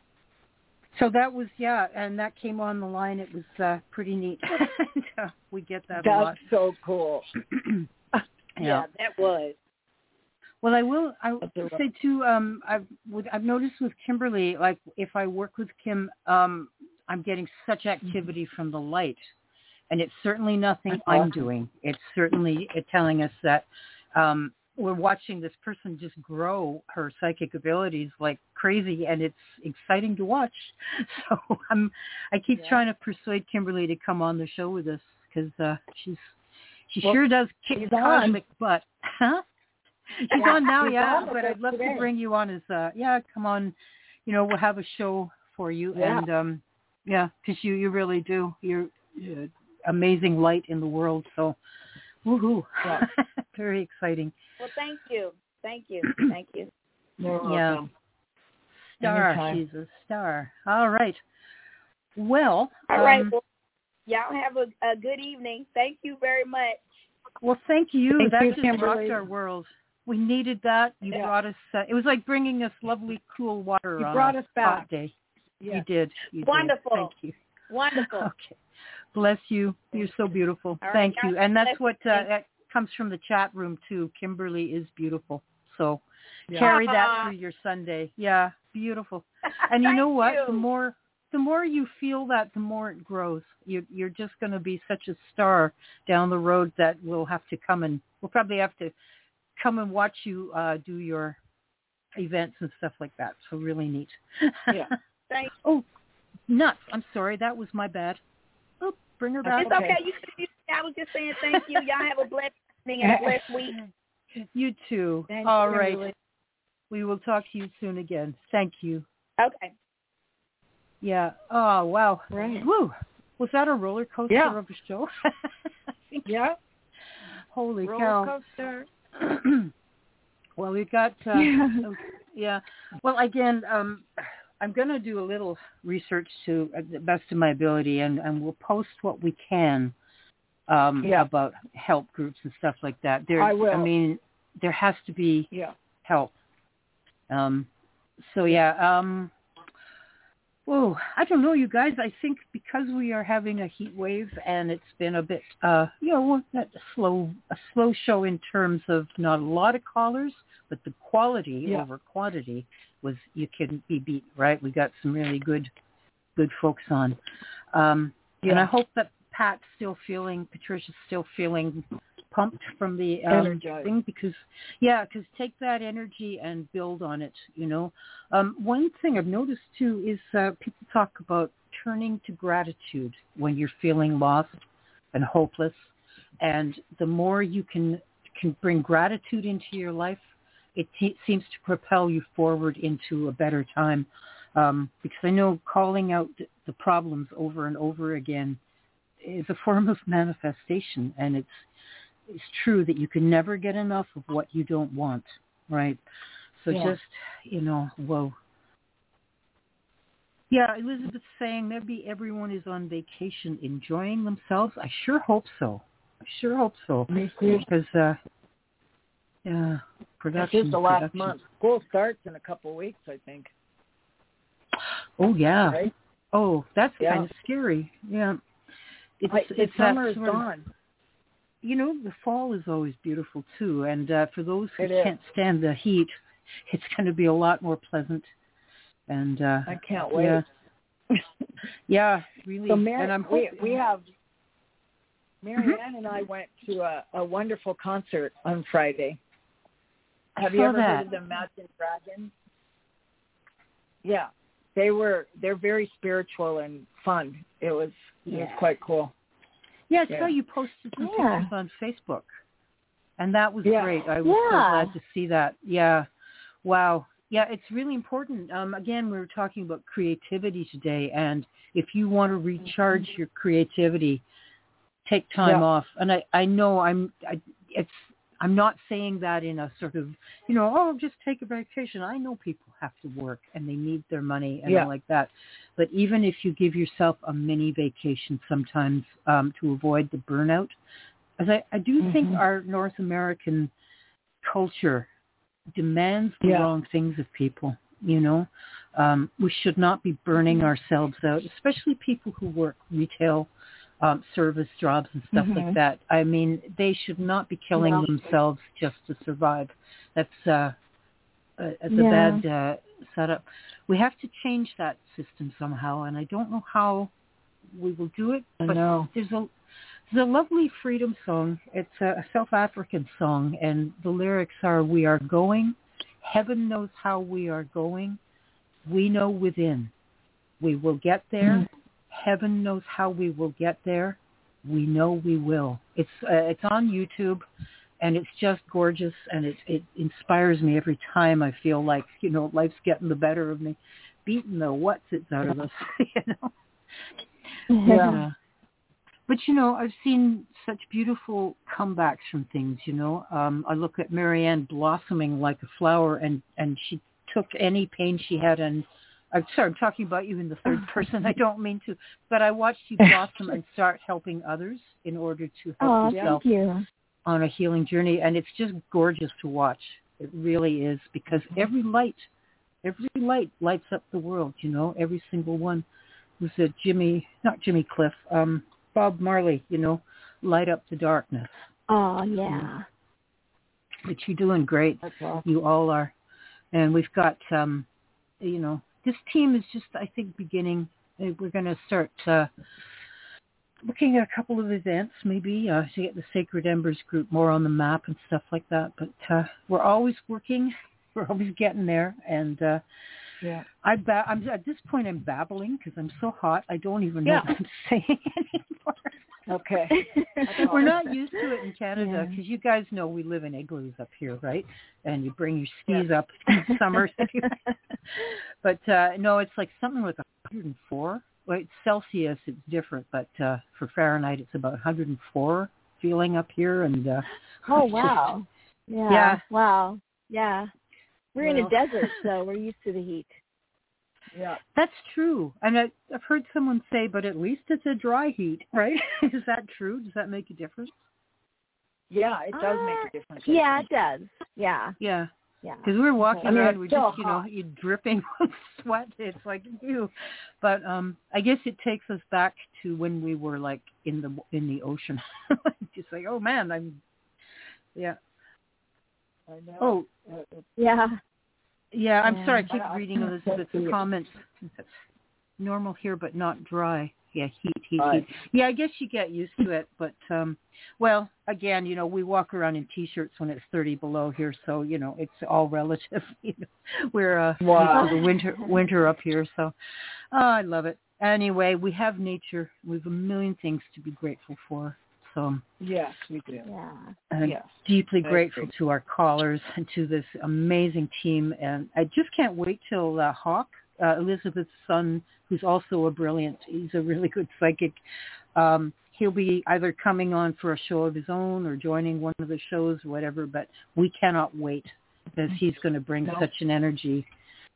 Speaker 1: So that was, yeah, and that came on the line. It was uh, pretty neat. We get that a lot.
Speaker 2: That's so cool.
Speaker 1: Yeah.
Speaker 5: that was.
Speaker 1: Well, I will. I will
Speaker 2: That's a-
Speaker 1: say too. Um, I've with, I've noticed with Kimberly, like if I work with Kim, um, I'm getting such activity from the light, and it's certainly nothing
Speaker 2: That's
Speaker 1: I'm
Speaker 2: awesome.
Speaker 1: doing. It's certainly it telling us that um, we're watching this person just grow her psychic abilities like crazy, and it's exciting to watch. So I'm, I keep
Speaker 2: Yeah.
Speaker 1: trying to persuade Kimberly to come on the show with us because uh, she's she
Speaker 2: Well,
Speaker 1: sure does kick
Speaker 2: she's on.
Speaker 1: cosmic butt, huh? She's on now,
Speaker 2: She's
Speaker 1: yeah,
Speaker 2: on with
Speaker 1: but
Speaker 2: us
Speaker 1: I'd love
Speaker 2: today.
Speaker 1: to bring you on as, uh, yeah, come on, you know, we'll have a show for you,
Speaker 2: Yeah.
Speaker 1: and, um, yeah, because you, you really do, you're uh, amazing light in the world, so, woohoo,
Speaker 2: Yeah.
Speaker 1: very exciting.
Speaker 5: Well, thank you. Thank you. Thank you.
Speaker 2: You're
Speaker 1: Yeah.
Speaker 2: welcome.
Speaker 1: Star,
Speaker 2: Anytime.
Speaker 1: she's a star. All right. Well,
Speaker 5: All right.
Speaker 1: um,
Speaker 5: Well, y'all have a, a good evening. Thank you very much.
Speaker 1: well, thank you.
Speaker 2: Thank
Speaker 1: that
Speaker 2: you,
Speaker 1: just
Speaker 2: Kimberly.
Speaker 1: rocked our world. We needed that. You
Speaker 2: Yeah.
Speaker 1: brought us, uh, it was like bringing us lovely, cool water
Speaker 2: You
Speaker 1: on
Speaker 2: brought
Speaker 1: a
Speaker 2: us back.
Speaker 1: hot day.
Speaker 2: Yeah.
Speaker 1: You did. You
Speaker 5: Wonderful.
Speaker 1: Did. Thank you.
Speaker 5: Wonderful.
Speaker 1: Okay. Bless you. You're so beautiful.
Speaker 5: All right.
Speaker 1: Thank
Speaker 5: God
Speaker 1: you. And that's
Speaker 5: bless
Speaker 1: what
Speaker 5: you.
Speaker 1: uh, that comes from the chat room too. Kimberly is beautiful. So
Speaker 2: Yeah.
Speaker 1: carry that
Speaker 5: Aw.
Speaker 1: through your Sunday. Yeah, beautiful. And you know
Speaker 5: Thank
Speaker 1: what?
Speaker 5: you.
Speaker 1: The more the more you feel that, the more it grows. You you're just going to be such a star down the road that we'll have to come and we'll probably have to come and watch you uh, do your events and stuff like that. So really neat.
Speaker 2: Yeah.
Speaker 5: Thank
Speaker 1: Oh, nuts. I'm sorry. That was my bad. Oh, bring her back.
Speaker 5: It's okay. You, you, I was just saying thank you. Y'all have a blessed Being a blessed week.
Speaker 1: You too.
Speaker 2: Thanks,
Speaker 1: All right.
Speaker 2: Kimberly.
Speaker 1: We will talk to you soon again. Thank you.
Speaker 5: Okay.
Speaker 1: Yeah. Oh, wow.
Speaker 2: Right.
Speaker 1: Woo. Was that a roller coaster
Speaker 2: Yeah.
Speaker 1: of a show?
Speaker 2: Yeah.
Speaker 1: Holy
Speaker 2: Roller
Speaker 1: cow.
Speaker 2: coaster.
Speaker 1: Well, we've got, uh,
Speaker 2: Yeah.
Speaker 1: yeah. Well, again, um, I'm going to do a little research to uh, the best of my ability, and, and we'll post what we can um,
Speaker 2: Yeah.
Speaker 1: about help groups and stuff like that. There,
Speaker 2: I will.
Speaker 1: I mean, there has to be
Speaker 2: Yeah.
Speaker 1: help. Um, so, yeah. Um, whoa, I don't know, you guys. I think because we are having a heat wave and it's been a bit, uh, you know, not a slow, a slow show in terms of not a lot of callers, but the quality
Speaker 2: Yeah.
Speaker 1: over quantity was, you couldn't be beat, right? We got some really good, good folks on. Um,
Speaker 2: Yeah.
Speaker 1: And I hope that Pat's still feeling, Patricia's still feeling pumped from the um,
Speaker 2: Energized.
Speaker 1: thing, because, yeah, because take that energy and build on it, you know. Um, one thing I've noticed, too, is uh, people talk about turning to gratitude when you're feeling lost and hopeless. And the more you can can bring gratitude into your life, it te- seems to propel you forward into a better time. Um, because I know calling out the problems over and over again is a form of manifestation, and it's it's true that you can never get enough of what you don't want, right? So
Speaker 2: Yeah.
Speaker 1: just, you know, whoa. Yeah, Elizabeth's saying maybe everyone is on vacation enjoying themselves. I sure hope so. I sure hope so.
Speaker 2: Me too.
Speaker 1: Because, uh, yeah, production.
Speaker 2: It's just the last
Speaker 1: production.
Speaker 2: month. School starts in a couple of weeks, I think.
Speaker 1: Oh, yeah.
Speaker 2: Right?
Speaker 1: Oh, that's
Speaker 2: Yeah.
Speaker 1: kind of scary. Yeah. It's,
Speaker 2: I, the
Speaker 1: it's that
Speaker 2: summer is
Speaker 1: sort of-
Speaker 2: gone.
Speaker 1: You know, the fall is always beautiful too, and uh, for those who
Speaker 2: It is.
Speaker 1: can't stand the heat, it's going to be a lot more pleasant. And uh,
Speaker 2: I can't wait.
Speaker 1: Yeah, yeah, really.
Speaker 2: So Mary,
Speaker 1: and I'm
Speaker 2: we,
Speaker 1: hoping
Speaker 2: we have, Marianne and I went to a, a wonderful concert on Friday.
Speaker 1: I
Speaker 2: Have
Speaker 1: saw
Speaker 2: you ever
Speaker 1: that.
Speaker 2: heard of the Imagine Dragons? Yeah, they were. They're very spiritual and fun. It was. It was
Speaker 1: Yeah.
Speaker 2: quite cool.
Speaker 1: Yeah, I
Speaker 2: Yeah.
Speaker 1: saw you posted some
Speaker 4: Yeah.
Speaker 1: pictures on Facebook, and that was
Speaker 2: Yeah.
Speaker 1: great. I was so
Speaker 4: Yeah.
Speaker 1: glad to see that. Yeah, wow. Yeah, it's really important. Um, again, we were talking about creativity today, and if you want to recharge your creativity, take time
Speaker 2: Yeah.
Speaker 1: off. And I, I know I'm, I, it's, I'm not saying that in a sort of, you know, oh, just take a vacation. I know people have to work and they need their money and
Speaker 2: Yeah.
Speaker 1: all like that. But even if you give yourself a mini vacation sometimes um, to avoid the burnout, as I, I do think
Speaker 2: Mhm.
Speaker 1: our North American culture demands the
Speaker 2: Yeah.
Speaker 1: wrong things of people, you know. Um, we should not be burning ourselves out, especially people who work retail um, service jobs and stuff
Speaker 2: Mhm.
Speaker 1: like that. I mean, they should not be killing
Speaker 2: No.
Speaker 1: themselves just to survive. That's uh, a, a, the
Speaker 4: Yeah.
Speaker 1: bad uh, setup. We have to change that system somehow, and I don't know how we will do it.
Speaker 2: I
Speaker 1: But
Speaker 2: know.
Speaker 1: there's a there's a lovely freedom song. It's a, a South African song, and the lyrics are, "We are going. Heaven knows how we are going. We know within. We will get there.
Speaker 2: Mhm.
Speaker 1: Heaven knows how we will get there. We know we will." It's uh, it's on YouTube, and it's just gorgeous, and it it inspires me every time I feel like, you know, life's getting the better of me, beating the what's it's out of us, you know.
Speaker 2: Yeah.
Speaker 1: Uh, but, you know, I've seen such beautiful comebacks from things, you know. Um, I look at Marianne blossoming like a flower, and, and she took any pain she had, and I'm sorry, I'm talking about you in the third person. I don't mean to, but I watched you blossom and start helping others in order to help
Speaker 4: Oh,
Speaker 1: yourself
Speaker 4: thank you.
Speaker 1: on a healing journey. And it's just gorgeous to watch. It really is, because every light, every light lights up the world, you know, every single one. Who's a Jimmy, not Jimmy Cliff, um, Bob Marley, you know, light up the darkness.
Speaker 4: Oh, yeah.
Speaker 1: But you're doing great.
Speaker 2: That's awesome.
Speaker 1: You all are. And we've got, um, you know, this team is just, I think, beginning. We're going to start uh, looking at a couple of events, maybe, uh, to get the Sacred Embers group more on the map and stuff like that. But uh, we're always working. We're always getting there. And uh,
Speaker 2: Yeah.
Speaker 1: I ba- I'm, at this point, I'm babbling because I'm so hot. I don't even know
Speaker 2: Yeah.
Speaker 1: what I'm saying anymore.
Speaker 2: Okay.
Speaker 1: We're not used to it in Canada because
Speaker 2: Yeah.
Speaker 1: you guys know we live in igloos up here, right? And you bring your skis yeah. up in summer. But uh, no, it's like something like one hundred four. Well, it's Celsius, it's different, but uh, for Fahrenheit, it's about one hundred four feeling up here. And uh,
Speaker 4: oh wow, just, yeah.
Speaker 1: yeah,
Speaker 4: wow, yeah. We're
Speaker 1: well,
Speaker 4: in a desert, so we're used to the heat.
Speaker 2: Yeah,
Speaker 1: that's true. And I, I've heard someone say, but at least it's a dry heat, right? Is that true? Does that make a difference?
Speaker 2: Yeah, it does
Speaker 4: uh,
Speaker 2: make a difference.
Speaker 4: Yeah, it does. Yeah.
Speaker 1: Yeah.
Speaker 4: Yeah.
Speaker 1: Because we're walking
Speaker 2: I mean,
Speaker 1: around, we're just,
Speaker 2: hot.
Speaker 1: you know, you're dripping with sweat. It's like, ew. But um, I guess it takes us back to when we were like in the in the ocean. Just like, oh man, I'm, yeah.
Speaker 2: I know.
Speaker 1: Oh,
Speaker 4: yeah.
Speaker 1: Yeah, I'm
Speaker 4: yeah.
Speaker 1: sorry. I keep reading Elizabeth's comments. It's normal here, but not dry. Yeah, heat, heat,
Speaker 2: right.
Speaker 1: heat. Yeah, I guess you get used to it. But, um, well, again, you know, we walk around in T-shirts when it's thirty below here. So, you know, it's all relative. You know, we're uh,
Speaker 2: wow.
Speaker 1: used to the winter, winter up here. So, oh, I love it. Anyway, we have nature. We have a million things to be grateful for. So
Speaker 2: yes, we do.
Speaker 4: Yeah.
Speaker 1: I'm
Speaker 2: yes.
Speaker 1: deeply grateful to our callers and to this amazing team. And I just can't wait till uh, Hawk, uh, Elizabeth's son, who's also a brilliant, he's a really good psychic. Um, he'll be either coming on for a show of his own or joining one of the shows or whatever, but we cannot wait because he's going to bring no. such an energy.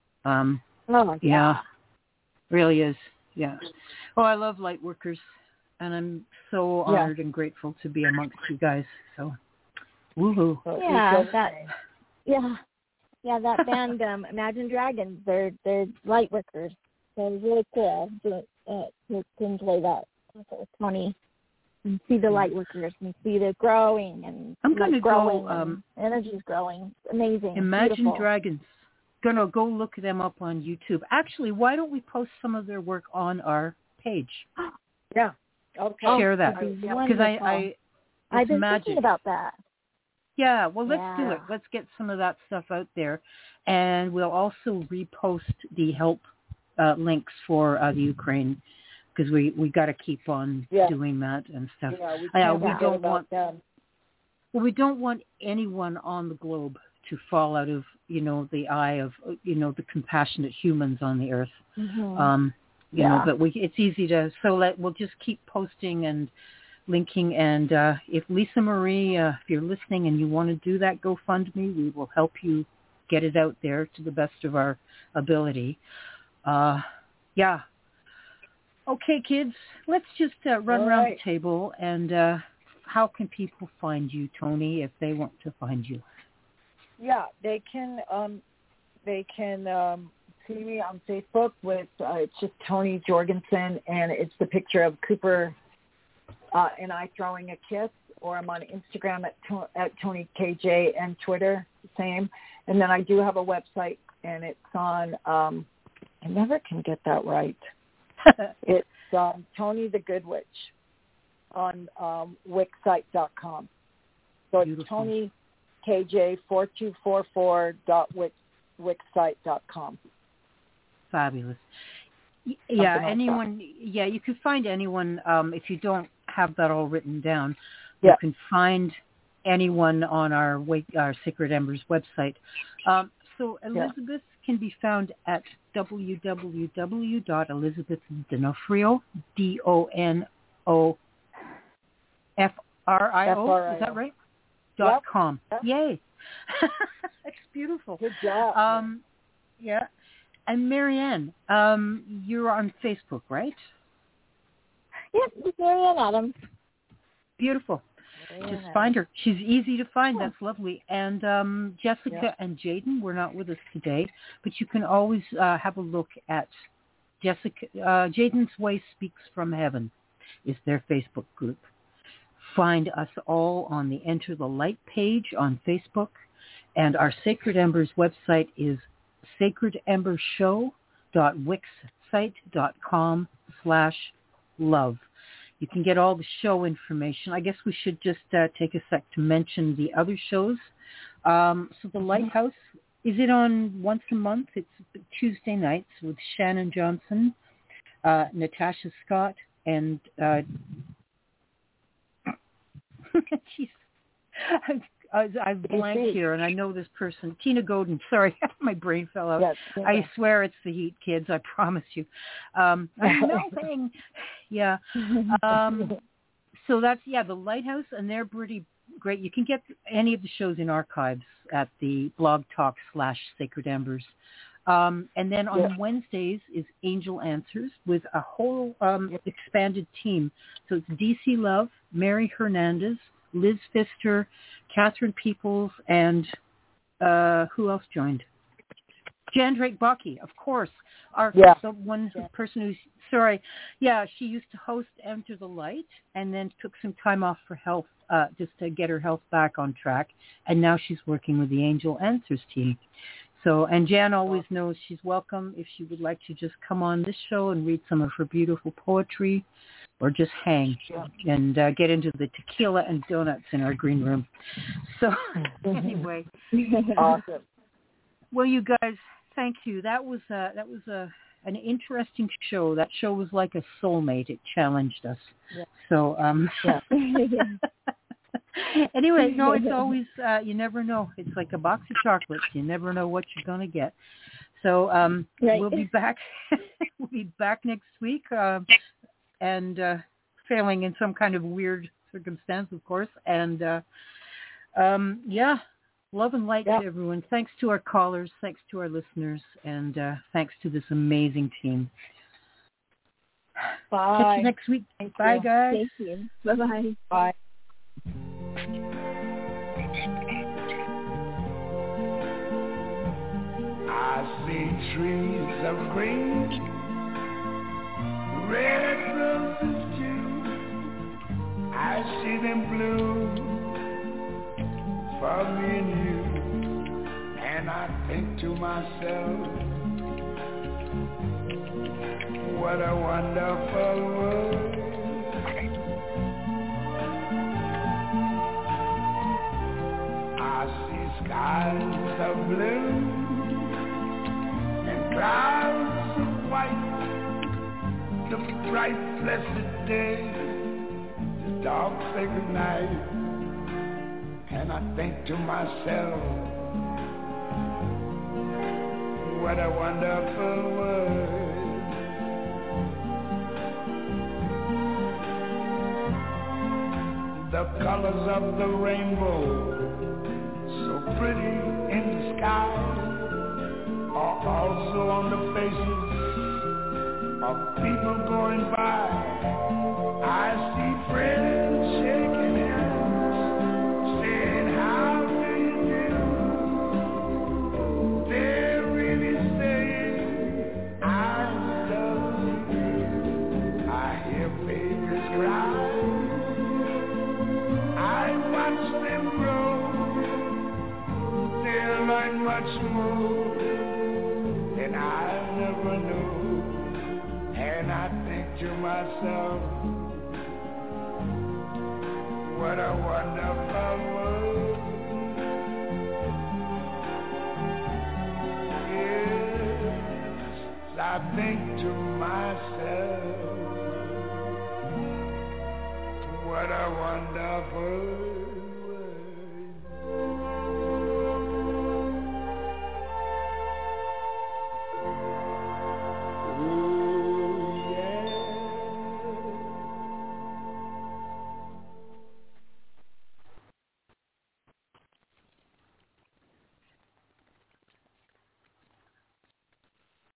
Speaker 1: Um,
Speaker 4: oh, yeah.
Speaker 1: yeah. Really is. Yeah. Oh, I love light workers. And I'm so honored yeah. and grateful to be amongst you guys. So, woohoo!
Speaker 4: Yeah, that. Yeah, yeah. That band, um, Imagine Dragons. They're they're light workers. So it's really cool to, uh, to to enjoy that with Tony and see the light workers and see the growing and
Speaker 1: I'm going to
Speaker 4: growing.
Speaker 1: go. Um,
Speaker 4: energy's growing. Amazing.
Speaker 1: Imagine
Speaker 4: Beautiful.
Speaker 1: Dragons. Gonna go look them up on YouTube. Actually, why don't we post some of their work on our page?
Speaker 2: Yeah. Okay.
Speaker 1: Share that because I, I
Speaker 4: I've been
Speaker 1: magic.
Speaker 4: thinking about that.
Speaker 1: Yeah, well, let's
Speaker 4: yeah.
Speaker 1: do it. Let's get some of that stuff out there, and we'll also repost the help uh, links for uh, the Ukraine because we we got to keep on yeah. doing that and stuff.
Speaker 2: Yeah, we,
Speaker 1: uh, we don't want
Speaker 2: them.
Speaker 1: well, we don't want anyone on the globe to fall out of you know the eye of you know the compassionate humans on the earth.
Speaker 4: Mm-hmm.
Speaker 1: Um, You
Speaker 4: yeah.
Speaker 1: know, but we, it's easy to, so let, we'll just keep posting and linking. And uh, if Lisa Marie, uh, if you're listening and you want to do that GoFundMe, we will help you get it out there to the best of our ability. Uh, yeah. Okay, kids, let's just uh, run
Speaker 2: All
Speaker 1: around
Speaker 2: right.
Speaker 1: the table. And uh, how can people find you, Tony, if they want to find you?
Speaker 2: Yeah, they can, um, they can, um, see me on Facebook with uh, it's just Tony Jorgensen, and it's the picture of Cooper uh, and I throwing a kiss. Or I'm on Instagram at to- at Tony K J and Twitter, same. And then I do have a website, and it's on. Um, I never can get that right. It's um, Tony the Good Witch on um, wixsite dot com. So it's
Speaker 1: Beautiful.
Speaker 2: Tony K J four two four four dot wixsite dot com.
Speaker 1: Fabulous.
Speaker 2: Something
Speaker 1: Yeah,
Speaker 2: like
Speaker 1: anyone,
Speaker 2: that.
Speaker 1: yeah, you can find anyone, um, if you don't have that all written down,
Speaker 2: yeah.
Speaker 1: you can find anyone on our Wake, our Sacred Embers website. Um, so Elizabeth yeah. can be found at w w w dot elizabeth donofrio, D O N O F R I O, is that right? Dot
Speaker 2: yep.
Speaker 1: com.
Speaker 2: Yep.
Speaker 1: Yay. That's beautiful.
Speaker 2: Good job.
Speaker 1: Um, yeah. And Marianne, um, you're on Facebook, right?
Speaker 4: Yep, it's Marianne Adams.
Speaker 1: Beautiful.
Speaker 4: Marianne
Speaker 1: Just find her. She's easy to find. Yeah. That's lovely. And um, Jessica
Speaker 2: yeah.
Speaker 1: and Jaden were not with us today, but you can always uh, have a look at Jessica. Uh, Jaden's Way Speaks from Heaven is their Facebook group. Find us all on the Enter the Light page on Facebook, and our Sacred Embers website is sacredembershow dot wixsite dot com slash love. You can get all the show information. I guess we should just uh, take a sec to mention the other shows. Um, so the Lighthouse, is it on once a month? It's Tuesday nights with Shannon Johnson, uh, Natasha Scott, and uh, She's, I've, I've blanked here, and I know this person, Tina Godin. Sorry, my brain fell out.
Speaker 3: Yes,
Speaker 1: I swear it's the heat, kids. I promise you. Um, I'm melting. Yeah. Um, so that's, yeah, the Lighthouse, and they're pretty great. You can get any of the shows in archives at the blog talk slash Sacred Embers. Um, and then on yeah. Wednesdays is Angel Answers with a whole um, expanded team. So it's D C Love, Mary Hernandez, Liz Pfister, Catherine Peoples, and uh, who else joined? Jan Drake Bucky, of course. Our
Speaker 3: yeah.
Speaker 1: the one yeah. person who's sorry, yeah, she used to host Enter the Light, and then took some time off for health, uh, just to get her health back on track, and now she's working with the Angel Answers team. So, and Jan always knows she's welcome if she would like to just come on this show and read some of her beautiful poetry, or just hang and uh, get into the tequila and donuts in our green room. So, anyway,
Speaker 3: awesome.
Speaker 1: Well, you guys, thank you. That was uh, that was a an interesting show. That show was like a soulmate. It challenged us. Yeah. So, um, yeah. Anyway, no, it's always, uh, you never know. It's like a box of chocolates. You never know what you're going to get. So um, right. we'll be back. We'll be back next week, uh, and uh, failing in some kind of weird circumstance, of course. And uh, um, yeah, love and light yeah. to everyone. Thanks to our callers. Thanks to our listeners. And uh, thanks to this amazing team.
Speaker 3: Bye.
Speaker 1: Catch you next week.
Speaker 3: Thank
Speaker 1: Bye,
Speaker 3: you.
Speaker 1: guys.
Speaker 3: Thank you. Bye-bye. Bye.
Speaker 7: I see trees of green, red roses too. I see them bloom for me and you. And I think to myself, what a wonderful world. I see skies of blue and clouds of white, the bright blessed day, the dark sacred night. And I think to myself, what a wonderful world. The colors of the rainbow, so pretty in the sky, are also on the faces of people going by. I see friends shaking hands, saying, how do you do? They're really saying, I love you. I hear babies cry. Learn much more than I never knew. And I think to myself, what a wonderful world. Yes, I think to myself, what a wonderful world.